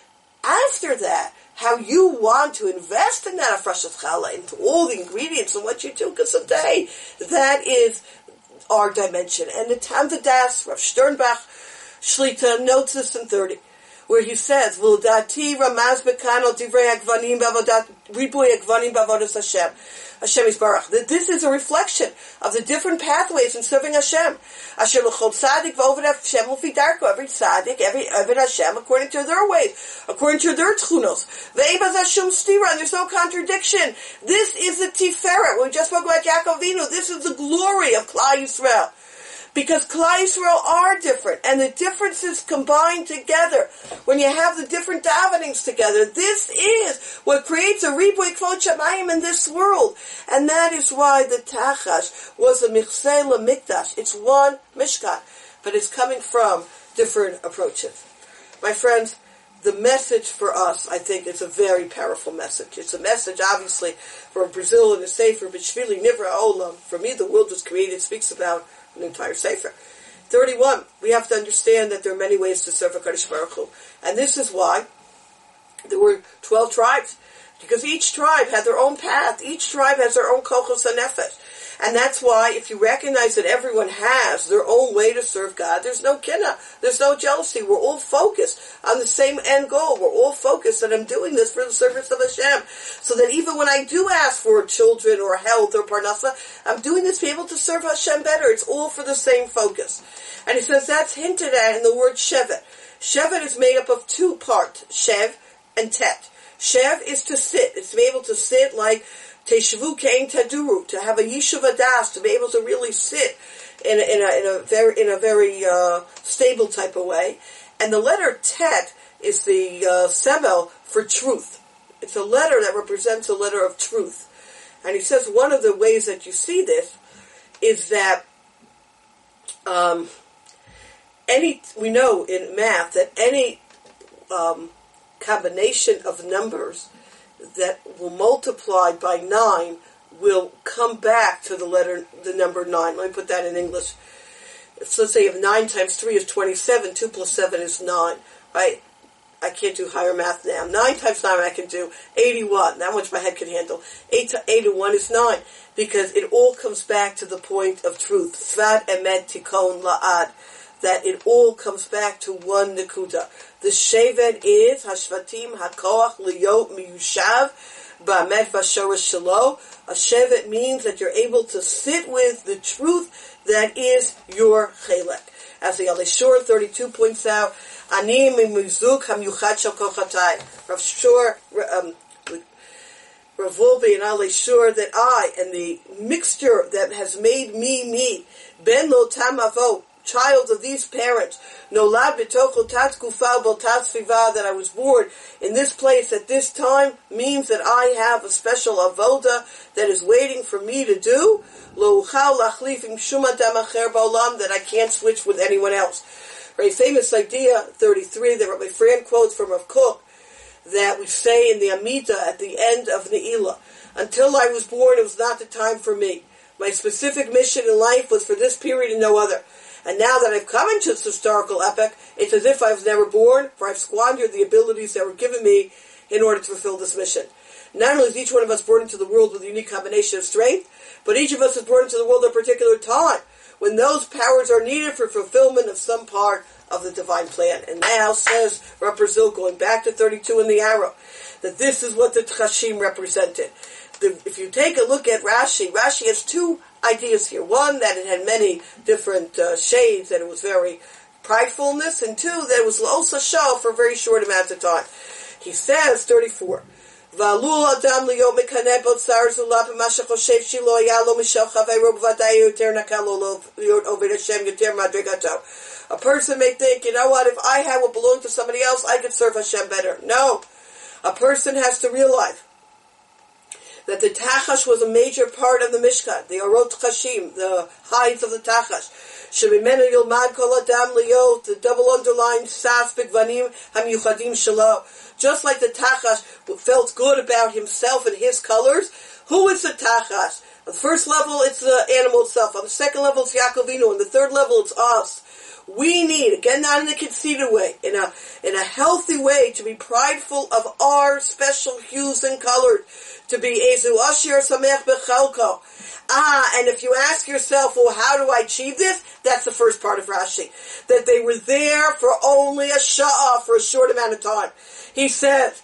After that, how you want to invest in that afresh of challah, into all the ingredients and what you do, because today, that is our dimension. And the Tam Vadas, Rav Sternbach, Shlita, notes this in 30, where he says, V'ldati ramaz bekan al divrei hagvanim b'avodat, ribuy hagvanim b'avodas Hashem. Hashem Yisbarach. That this is a reflection of the different pathways in serving Hashem. Asher l'chol tzaddik v'oved Hashem l'fi darko. Every tzaddik, every oved Hashem, according to their ways, according to their tchunos. Ve'ebaz Hashem stira, and there's no contradiction. This is the Tiferet. We just spoke about Yaakov Avinu. This is the glory of Klal Yisrael. Because Klal Yisrael are different, and the differences combined together, when you have the different davenings together, this is what creates a ribuy kvod shamayim in this world. And that is why the Tachash was a michsei lemikdash. It's one mishkan, but it's coming from different approaches. My friends, the message for us, I think, is a very powerful message. It's a message, obviously, for Brazil and the Sefer, B'shvili Nivra Olam. For me, the world was created, speaks about an entire Sefer. 31, we have to understand that there are many ways to serve HaKadosh Baruch Hu. And this is why there were 12 tribes. Because each tribe had their own path. Each tribe has their own kochos hanefesh. And that's why, if you recognize that everyone has their own way to serve God, there's no kinna, there's no jealousy. We're all focused on the same end goal. We're all focused that I'm doing this for the service of Hashem. So that even when I do ask for children or health or parnasa, I'm doing this to be able to serve Hashem better. It's all for the same focus. And he says that's hinted at in the word shevet. Shevet is made up of two parts, shev and tet. Shev is to sit. It's to be able to sit like Teshvu Kein Taduru, to have a Yishuv Adas, to be able to really sit in a very stable type of way. And the letter Tet is the semel for truth. It's a letter that represents a letter of truth. And he says one of the ways that you see this is that we know in math that any combination of numbers that will multiply by 9 will come back to the number 9. Let me put that in English. So let's say if 9 times 3 is 27, 2 plus 7 is 9, right? I can't do higher math now. 9 times 9 I can do 81. That much my head can handle. 8 and 1 is 9. Because it all comes back to the point of truth. Svat emet tikon la'ad. That it all comes back to one nekuda. The shevet is hashvatim hakoach liyot miyushav ba'amet v'shorosh shelo. A shevet means that you're able to sit with the truth that is your chelek. As the Alei 32 points out, Ani mimuzuk hamyuchad shel kochatai. Rav Shur, Rav Wolbe and Alei Shur, that I, and the mixture that has made me, ben lo tam avot, child of these parents, nolad b'tochel tat kufa b'ol tat sviva, that I was born in this place at this time, means that I have a special avoda that is waiting for me to do, lo uchal lachlif im shum adam acher ba'olam, that I can't switch with anyone else. Very famous idea, 33, that Rabbi Fran quotes from Rav Kook, that we say in the Amida at the end of Ne'ilah. Until I was born, it was not the time for me. My specific mission in life was for this period and no other. And now that I've come into this historical epoch, it's as if I was never born, for I've squandered the abilities that were given me in order to fulfill this mission. Not only is each one of us born into the world with a unique combination of strength, but each of us is born into the world at a particular time, when those powers are needed for fulfillment of some part of the divine plan. And now, says Rav Brazil, going back to 32 in the arrow, that this is what the Tchashim represented. If you take a look at Rashi has two ideas here. One, that it had many different shades, that it was very pridefulness, and two, that it was also show for a very short amount of time. He says, 34, V'alul adam liyo mekaneh botzar zulav v'masha choshev shilo yalo mishel chaveiro b'vadai yoter nakalo liot oved Hashem yoter madrigato. A person may think, you know what, if I had what belonged to somebody else, I could serve Hashem better. No. A person has to realize that the Tachash was a major part of the Mishkan, the Arot Chashim, the hides of the Tachash. Shemimenu yilmad kol adam liot, the double underlined sas b'gvanim hamyuchadim shelo. Just like the Tachash felt good about himself and his colors, who is the Tachash? On the first level, it's the animal itself. On the second level, it's Yaakovinu. On the third level, it's us. We need, again, not in a conceited way, in a healthy way, to be prideful of our special hues and colors, to be Ezu Ashir Samech Bechelko. And if you ask yourself, well, how do I achieve this? That's the first part of Rashi. That they were there for only a sha'ah, for a short amount of time. He says,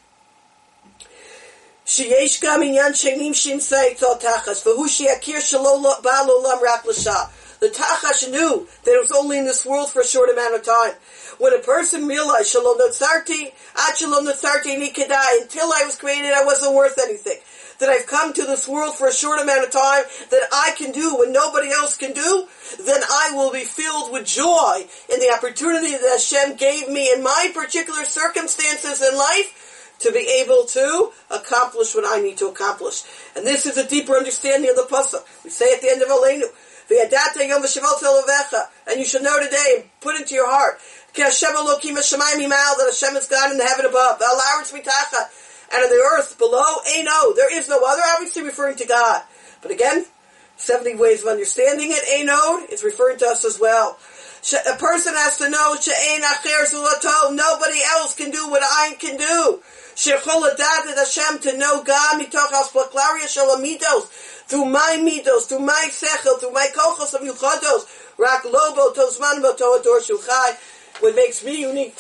Sheyesh gam inyan shenim shimsei tzol tachas, v'hu she'akir shelo ba'al olam rak l'shah. The Tachash knew that it was only in this world for a short amount of time. When a person realized, Shalom Notzarti, Ad Shalom Notzarti Nikadai, until I was created, I wasn't worth anything. That I've come to this world for a short amount of time, that I can do what nobody else can do, then I will be filled with joy in the opportunity that Hashem gave me in my particular circumstances in life to be able to accomplish what I need to accomplish. And this is a deeper understanding of the Pasuk. We say at the end of Aleinu, and you should know today and put into your heart that Hashem is God in the heaven above, and on the earth below, there is no other, obviously referring to God. But again, 70 ways of understanding it, is referring to us as well. A person has to know nobody else can do what I can do. Hashem, to know God through my midos, through my sechel, through my kochos of yuchados, rak lobo tozman b'toator shuchai, what makes me unique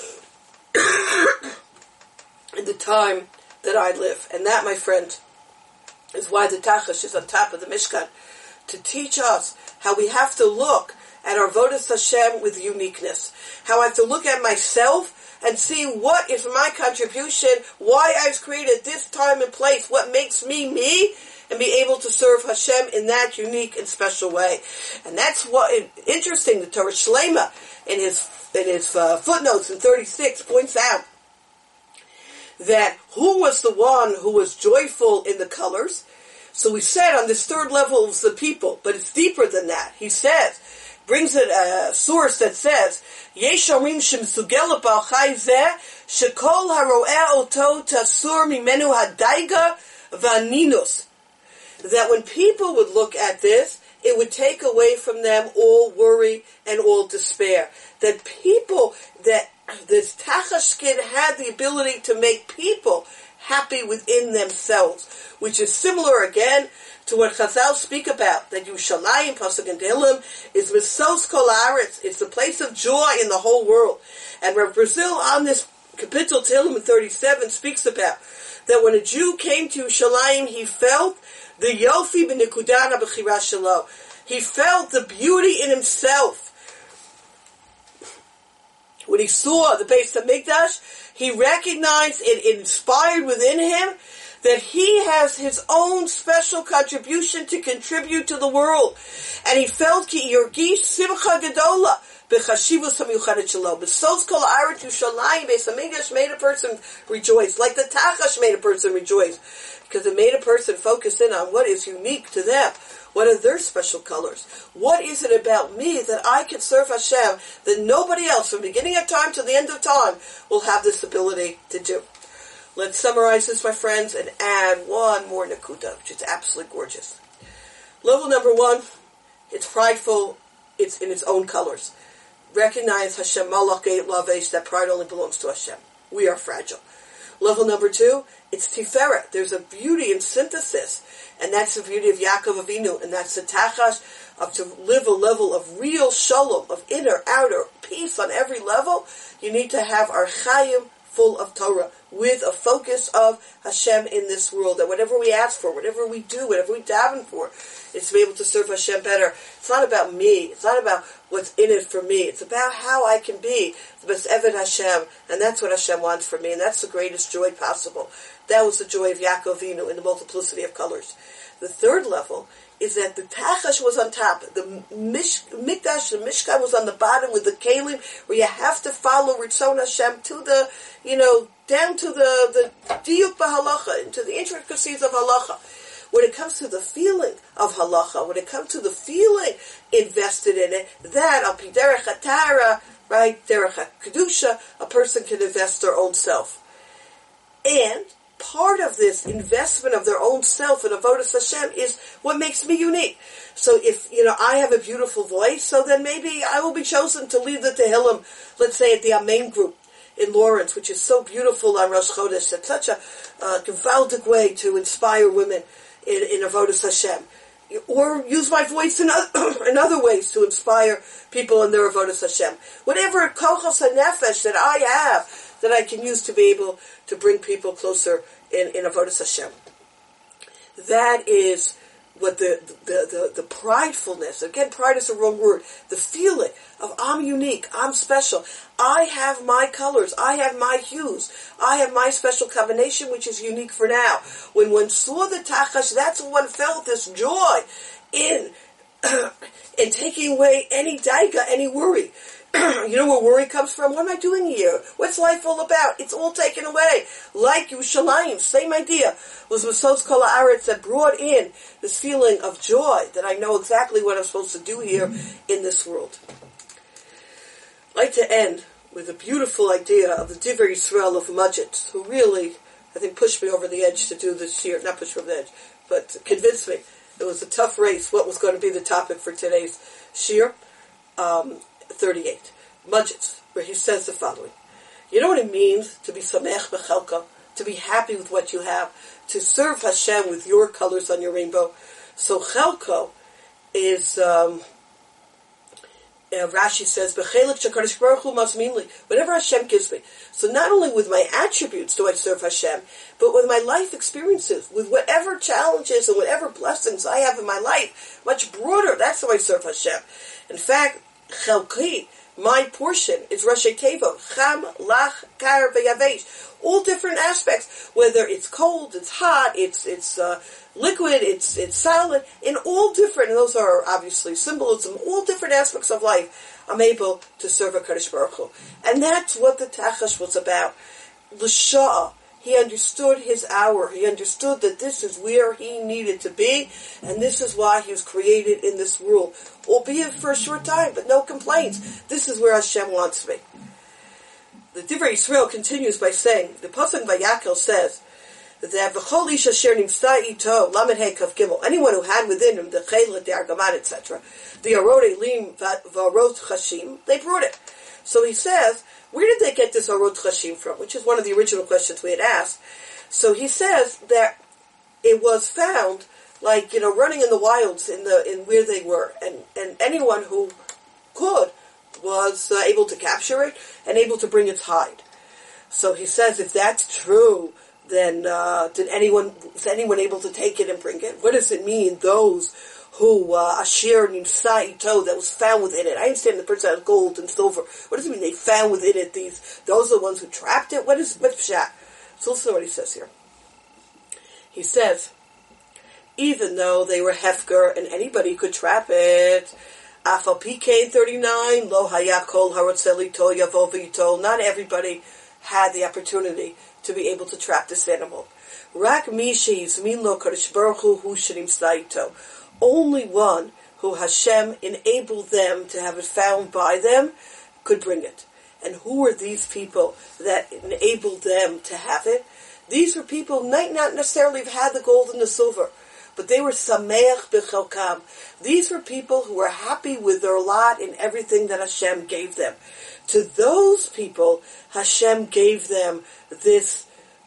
in the time that I live. And that, my friend, is why the Tachash is on top of the Mishkan, to teach us how we have to look at our Vodas Hashem with uniqueness, how I have to look at myself and see what is my contribution, why I was created at this time and place, what makes me, and be able to serve Hashem in that unique and special way. And that's what interesting. The Torah Shlema in his footnotes in 36 points out that who was the one who was joyful in the colors? So we said on this third level is the people, but it's deeper than that. He says, brings it a source that says, Yesh omrim shemsugel ba'al chai zeh shekol haro'eh oto tasur mimenu hadaiga v'aninus. that when people would look at this, it would take away from them all worry and all despair. That people, that this Tachash skin had the ability to make people happy within themselves, which is similar again to what Chazal speak about, that Yerushalayim, Pasuk in Tehillim, is Misos Kol Haaretz. It's the place of joy in the whole world. And Rav Brazil on this Kapitel Tehillim 37 speaks about that when a Jew came to Yerushalayim, he felt the Yofi b'Nekudat HaBechira Shelo. He felt the beauty in himself. When he saw the Beis HaMikdash, he recognized it inspired within him that he has his own special contribution to contribute to the world. And he felt ki yorgish simcha gedola b'chashivus hamiyuchadet shelo. B'sos kol haaretz Yerushalayim, Beis HaMikdash made a person rejoice, like the Tachash made a person rejoice, because it made a person focus in on what is unique to them. What are their special colors? What is it about me that I can serve Hashem that nobody else, from the beginning of time to the end of time, will have this ability to do? Let's summarize this, my friends, and add one more nakuda, which is absolutely gorgeous. Level number 1, it's prideful, it's in its own colors. Recognize Hashem malach geit lavesh, that pride only belongs to Hashem. We are fragile. Level number 2, it's tiferet. There's a beauty in synthesis, and that's the beauty of Yaakov Avinu, and that's the tachash of to live a level of real shalom, of inner, outer peace on every level. You need to have our chayim full of Torah, with a focus of Hashem in this world, that whatever we ask for, whatever we do, whatever we daven for, is to be able to serve Hashem better. It's not about me. It's not about what's in it for me. It's about how I can be the best Eved Hashem, and that's what Hashem wants for me, and that's the greatest joy possible. That was the joy of Yaakov Avinu in the multiplicity of colors. The third level is that the Tachash was on top. The Mikdash, the Mishkan was on the bottom with the Kalim, where you have to follow Ritzon Hashem to the, down to the Diyuk B'Halacha, into the intricacies of Halacha. When it comes to the feeling of Halacha, when it comes to the feeling invested in it, that, al pi derech hatara, right, derech kedusha, a person can invest their own self. And part of this investment of their own self in Avodas Hashem is what makes me unique. So if, I have a beautiful voice, so then maybe I will be chosen to lead the Tehillim, let's say at the Amen group in Lawrence, which is so beautiful on Rosh Chodesh. It's such a gewaldic way to inspire women in Avodas Hashem. Or use my voice in other ways to inspire people in their Avodas Hashem. Whatever kochos hanefesh that I have, that I can use to be able to bring people closer in Avodas Hashem. That is what the pridefulness, again, pride is the wrong word, the feeling of I'm unique, I'm special, I have my colors, I have my hues, I have my special combination which is unique for now. When one saw the Tachash, that's when one felt this joy in taking away any daiga, any worry. You know where worry comes from? What am I doing here? What's life all about? It's all taken away. Like Yerushalayim, same idea, was Misos Kol Haaretz that brought in this feeling of joy, that I know exactly what I'm supposed to do here in this world. I'd like to end with a beautiful idea of the Divrei Yisrael of Mudgetz, who really, I think, pushed me over the edge to do this year. Not push me over the edge, but convinced me. It was a tough race what was going to be the topic for today's shir. 38, Mudgetz, where he says the following. You know what it means to be samech b'chelka, to be happy with what you have, to serve Hashem with your colors on your rainbow. So chelko is, Rashi says, b'chelik shekadosh baruch hu mazmin li, whatever Hashem gives me. So not only with my attributes do I serve Hashem, but with my life experiences, with whatever challenges and whatever blessings I have in my life, much broader, that's how I serve Hashem. In fact, Chelki, my portion, is Rashi Tevot, Cham, Lach, Kar, Ve'yavesh. All different aspects, whether it's cold, it's hot, it's liquid, it's solid, in all different, and those are obviously symbolism, all different aspects of life, I'm able to serve HaKadosh Baruch Hu. And that's what the Tachash was about. L'sha'ah. He understood his hour. He understood that this is where he needed to be, and this is why he was created in this world. Albeit for a short time, but no complaints. This is where Hashem wants me. The Divrei Yisrael continues by saying, the Pasuk Vayakel says, that v'chol ish asher nimsa ito lamed hey kaf gimel, anyone who had within him the chelet, the argaman, etc., the arot elim v'arot chashim, they brought it. So he says, where did they get this arot chashim from? Which is one of the original questions we had asked. So he says that it was found, like, running in the wilds in where they were, and anyone who could was able to capture it and able to bring its hide. So he says, if that's true, then is anyone able to take it and bring it? What does it mean, those who asher nimsa ito, that was found within it? I understand the person has gold and silver. What does it mean they found within it? Those are the ones who trapped it? What's pshat? So listen to what he says here. He says, even though they were hefker and anybody could trap it, Afal PK 39, Lo Hayakol Harotzelito Yavo Vito, not everybody had the opportunity to be able to trap this animal. Rak Mishi Zminlo Kadosh Baruch Hu Shirim Saito. Only one who Hashem enabled them to have it found by them could bring it. And who were these people that enabled them to have it? These were people who might not necessarily have had the gold and the silver, but they were sameach b'chelkam. These were people who were happy with their lot in everything that Hashem gave them. To those people, Hashem gave them this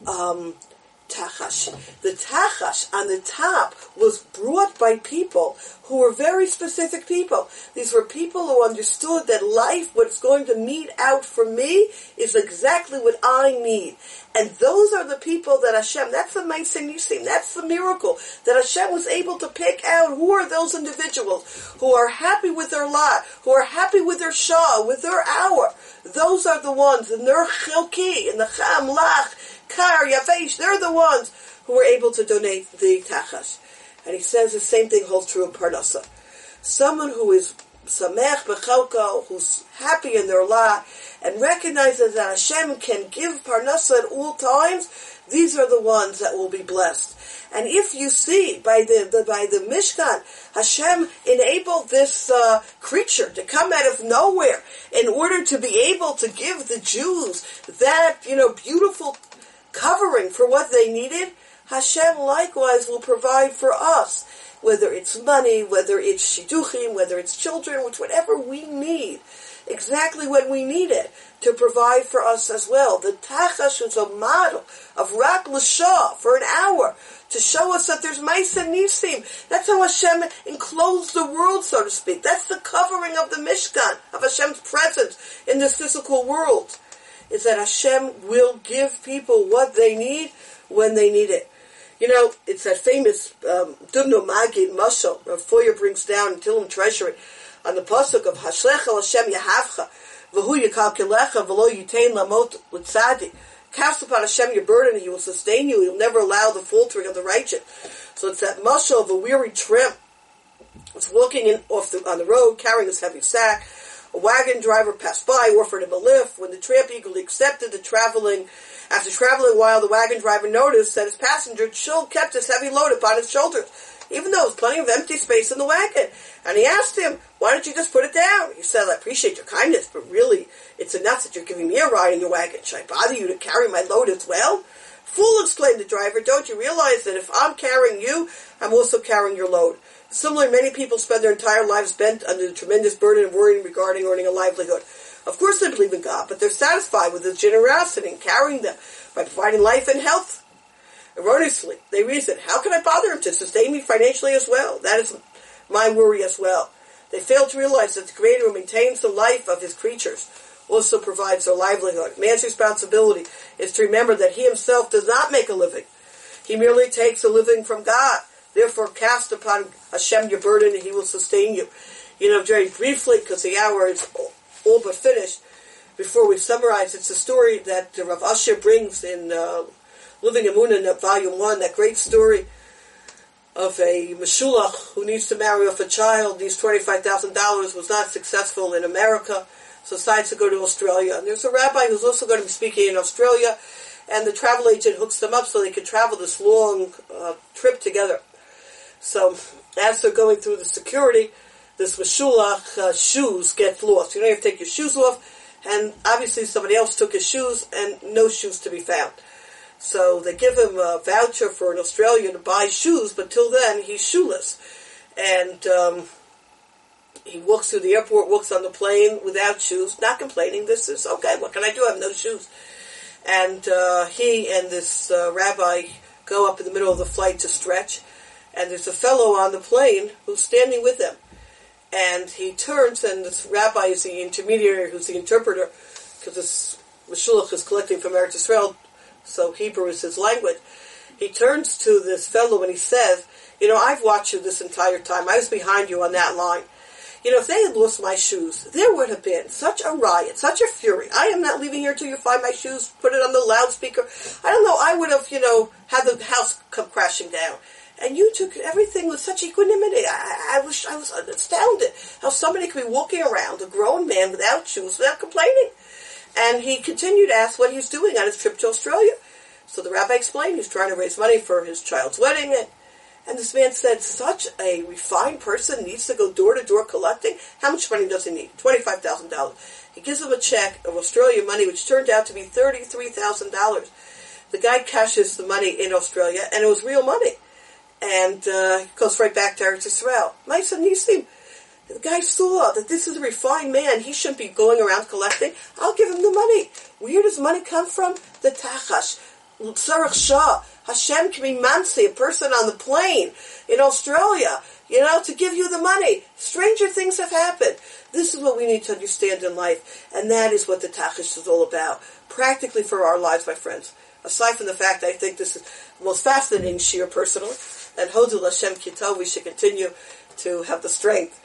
tachash. The tachash on the top was brought by people who were very specific people. These were people who understood that life, what's going to mete out for me, is exactly what I need. And those are the people that Hashem, that's the Ma'aseh Nisim, that's the miracle, that Hashem was able to pick out who are those individuals who are happy with their lot, who are happy with their shah, with their hour. Those are the ones, in their chilki, in the cham, lach, kar, yafesh, they're the ones who were able to donate the tachash. And he says the same thing holds true of Parnasa. Someone who is samech b'chelko, who's happy in their lot, and recognizes that Hashem can give Parnasa at all times, these are the ones that will be blessed. And if you see by the Mishkan, Hashem enabled this creature to come out of nowhere in order to be able to give the Jews that beautiful covering for what they needed. Hashem likewise will provide for us, whether it's money, whether it's shidduchim, whether it's children, whatever we need, exactly when we need it, to provide for us as well. The tachash is a model of rak l'shah, for an hour, to show us that there's Ma'aseh Nisim. That's how Hashem enclosed the world, so to speak. That's the covering of the Mishkan, of Hashem's presence in this physical world, is that Hashem will give people what they need when they need it. It's that famous Dubno Magid Mashal Rav Foyer brings down in Tillim Treasury on the pasuk of Hashlecha Hashem Yahavcha V'hu Yikalkilecha V'lo Yitain Lamot L'Tzadi. Cast upon Hashem your burden and He will sustain you. He will never allow the faltering of the righteous. So it's that mashal of a weary tramp. It's walking on the road carrying his heavy sack. A wagon driver passed by, offered him a lift. When the tramp eagerly accepted the traveling, after traveling a while, the wagon driver noticed that his passenger still kept his heavy load upon his shoulders, even though there was plenty of empty space in the wagon. And he asked him, why don't you just put it down? He said, I appreciate your kindness, but really, it's enough that you're giving me a ride in your wagon. Should I bother you to carry my load as well? Fool, exclaimed the driver, don't you realize that if I'm carrying you, I'm also carrying your load? Similarly, many people spend their entire lives bent under the tremendous burden of worrying regarding earning a livelihood. Of course they believe in God, but they're satisfied with His generosity in carrying them by providing life and health. Erroneously, they reason, how can I bother Him to sustain me financially as well? That is my worry as well. They fail to realize that the Creator who maintains the life of His creatures also provides their livelihood. Man's responsibility is to remember that he himself does not make a living. He merely takes a living from God. Therefore, cast upon Hashem your burden and He will sustain you. Very briefly, because the hour is all but finished, before we summarize, it's a story that Rav Asher brings in Living Emunah, Volume 1, that great story of a Meshulach who needs to marry off a child, needs $25,000, was not successful in America, so decides to go to Australia. And there's a rabbi who's also going to be speaking in Australia, and the travel agent hooks them up so they can travel this long trip together. So, as they're going through the security, this Meshulach shoes get lost. You have to take your shoes off, and obviously somebody else took his shoes, and no shoes to be found. So they give him a voucher for an Australia to buy shoes, but till then he's shoeless. And he walks through the airport, walks on the plane without shoes, not complaining. This is, okay, what can I do? I have no shoes. And he and this rabbi go up in the middle of the flight to stretch, and there's a fellow on the plane who's standing with them. And he turns, and this rabbi is the intermediary, who's the interpreter, because this Meshulach is collecting from Eretz Yisrael, so Hebrew is his language. He turns to this fellow and he says, I've watched you this entire time. I was behind you on that line. If they had lost my shoes, there would have been such a riot, such a fury. I am not leaving here till you find my shoes, put it on the loudspeaker. I don't know, I would have, had the house come crashing down. And you took everything with such equanimity. I was astounded how somebody could be walking around, a grown man without shoes, without complaining. And he continued to ask what he's doing on his trip to Australia. So the rabbi explained he's trying to raise money for his child's wedding. And this man said, such a refined person needs to go door to door collecting? How much money does he need? $25,000. He gives him a check of Australian money, which turned out to be $33,000. The guy cashes the money in Australia, and it was real money. And he goes right back to Eretz Yisrael. Ma'aseh Nisim. The guy saw that this is a refined man. He shouldn't be going around collecting. I'll give him the money. Where does money come from? The tachash. Tzarech Shah. Hashem can be mansi, a person on the plane in Australia, to give you the money. Stranger things have happened. This is what we need to understand in life. And that is what the tachash is all about. Practically for our lives, my friends. Aside from the fact that I think this is the most fascinating shiur personally. And Hodul Hashem Kitov, we should continue to have the strength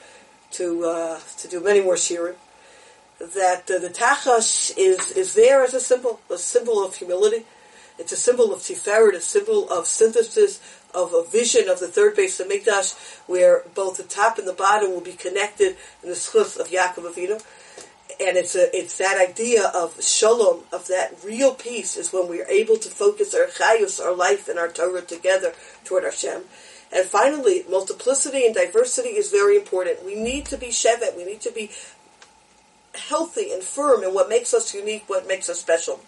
to do many more shiurim. That the tachash is there as a symbol of humility. It's a symbol of tiferet, a symbol of synthesis, of a vision of the third Beis Hamikdash, where both the top and the bottom will be connected in the schus of Yaakov Avinu. And it's that idea of shalom, of that real peace, is when we are able to focus our chayus, our life, and our Torah together toward Hashem. And finally, multiplicity and diversity is very important. We need to be shevet. We need to be healthy and firm in what makes us unique, what makes us special.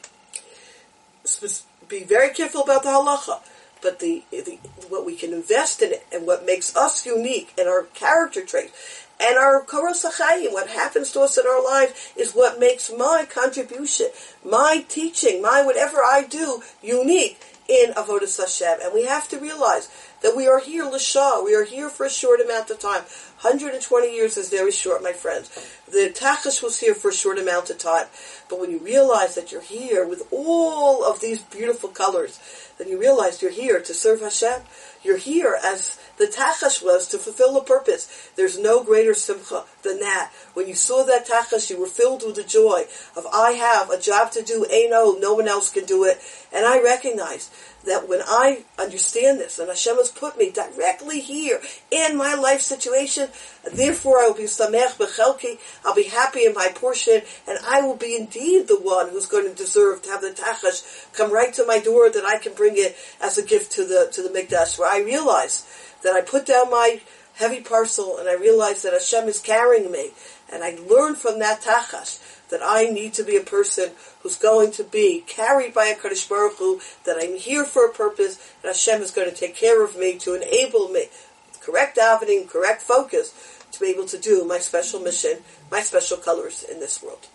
Be very careful about the halacha, but the what we can invest in it and what makes us unique and our character traits and our koros hachayim, what happens to us in our life, is what makes my contribution, my teaching, my whatever I do unique in Avodas Hashem. And we have to realize that we are here l'shah, we are here for a short amount of time. 120 years is very short, my friends. The tachash was here for a short amount of time. But when you realize that you're here with all of these beautiful colors, then you realize you're here to serve Hashem. You're here as the tachash was to fulfill a purpose. There's no greater simcha than that. When you saw that tachash, you were filled with the joy of, I have a job to do, no one else can do it. And I recognize that when I understand this, and Hashem has put me directly here in my life situation, therefore I will be samech b'chelki, I'll be happy in my portion, and I will be indeed the one who's going to deserve to have the tachash come right to my door, that I can bring it as a gift to the mikdash, where I realize that I put down my heavy parcel, and I realize that Hashem is carrying me, and I learn from that tachash that I need to be a person who's going to be carried by a Kadosh Baruch Hu, that I'm here for a purpose, and Hashem is going to take care of me to enable me, with correct davening, correct focus, to be able to do my special mission, my special colors in this world.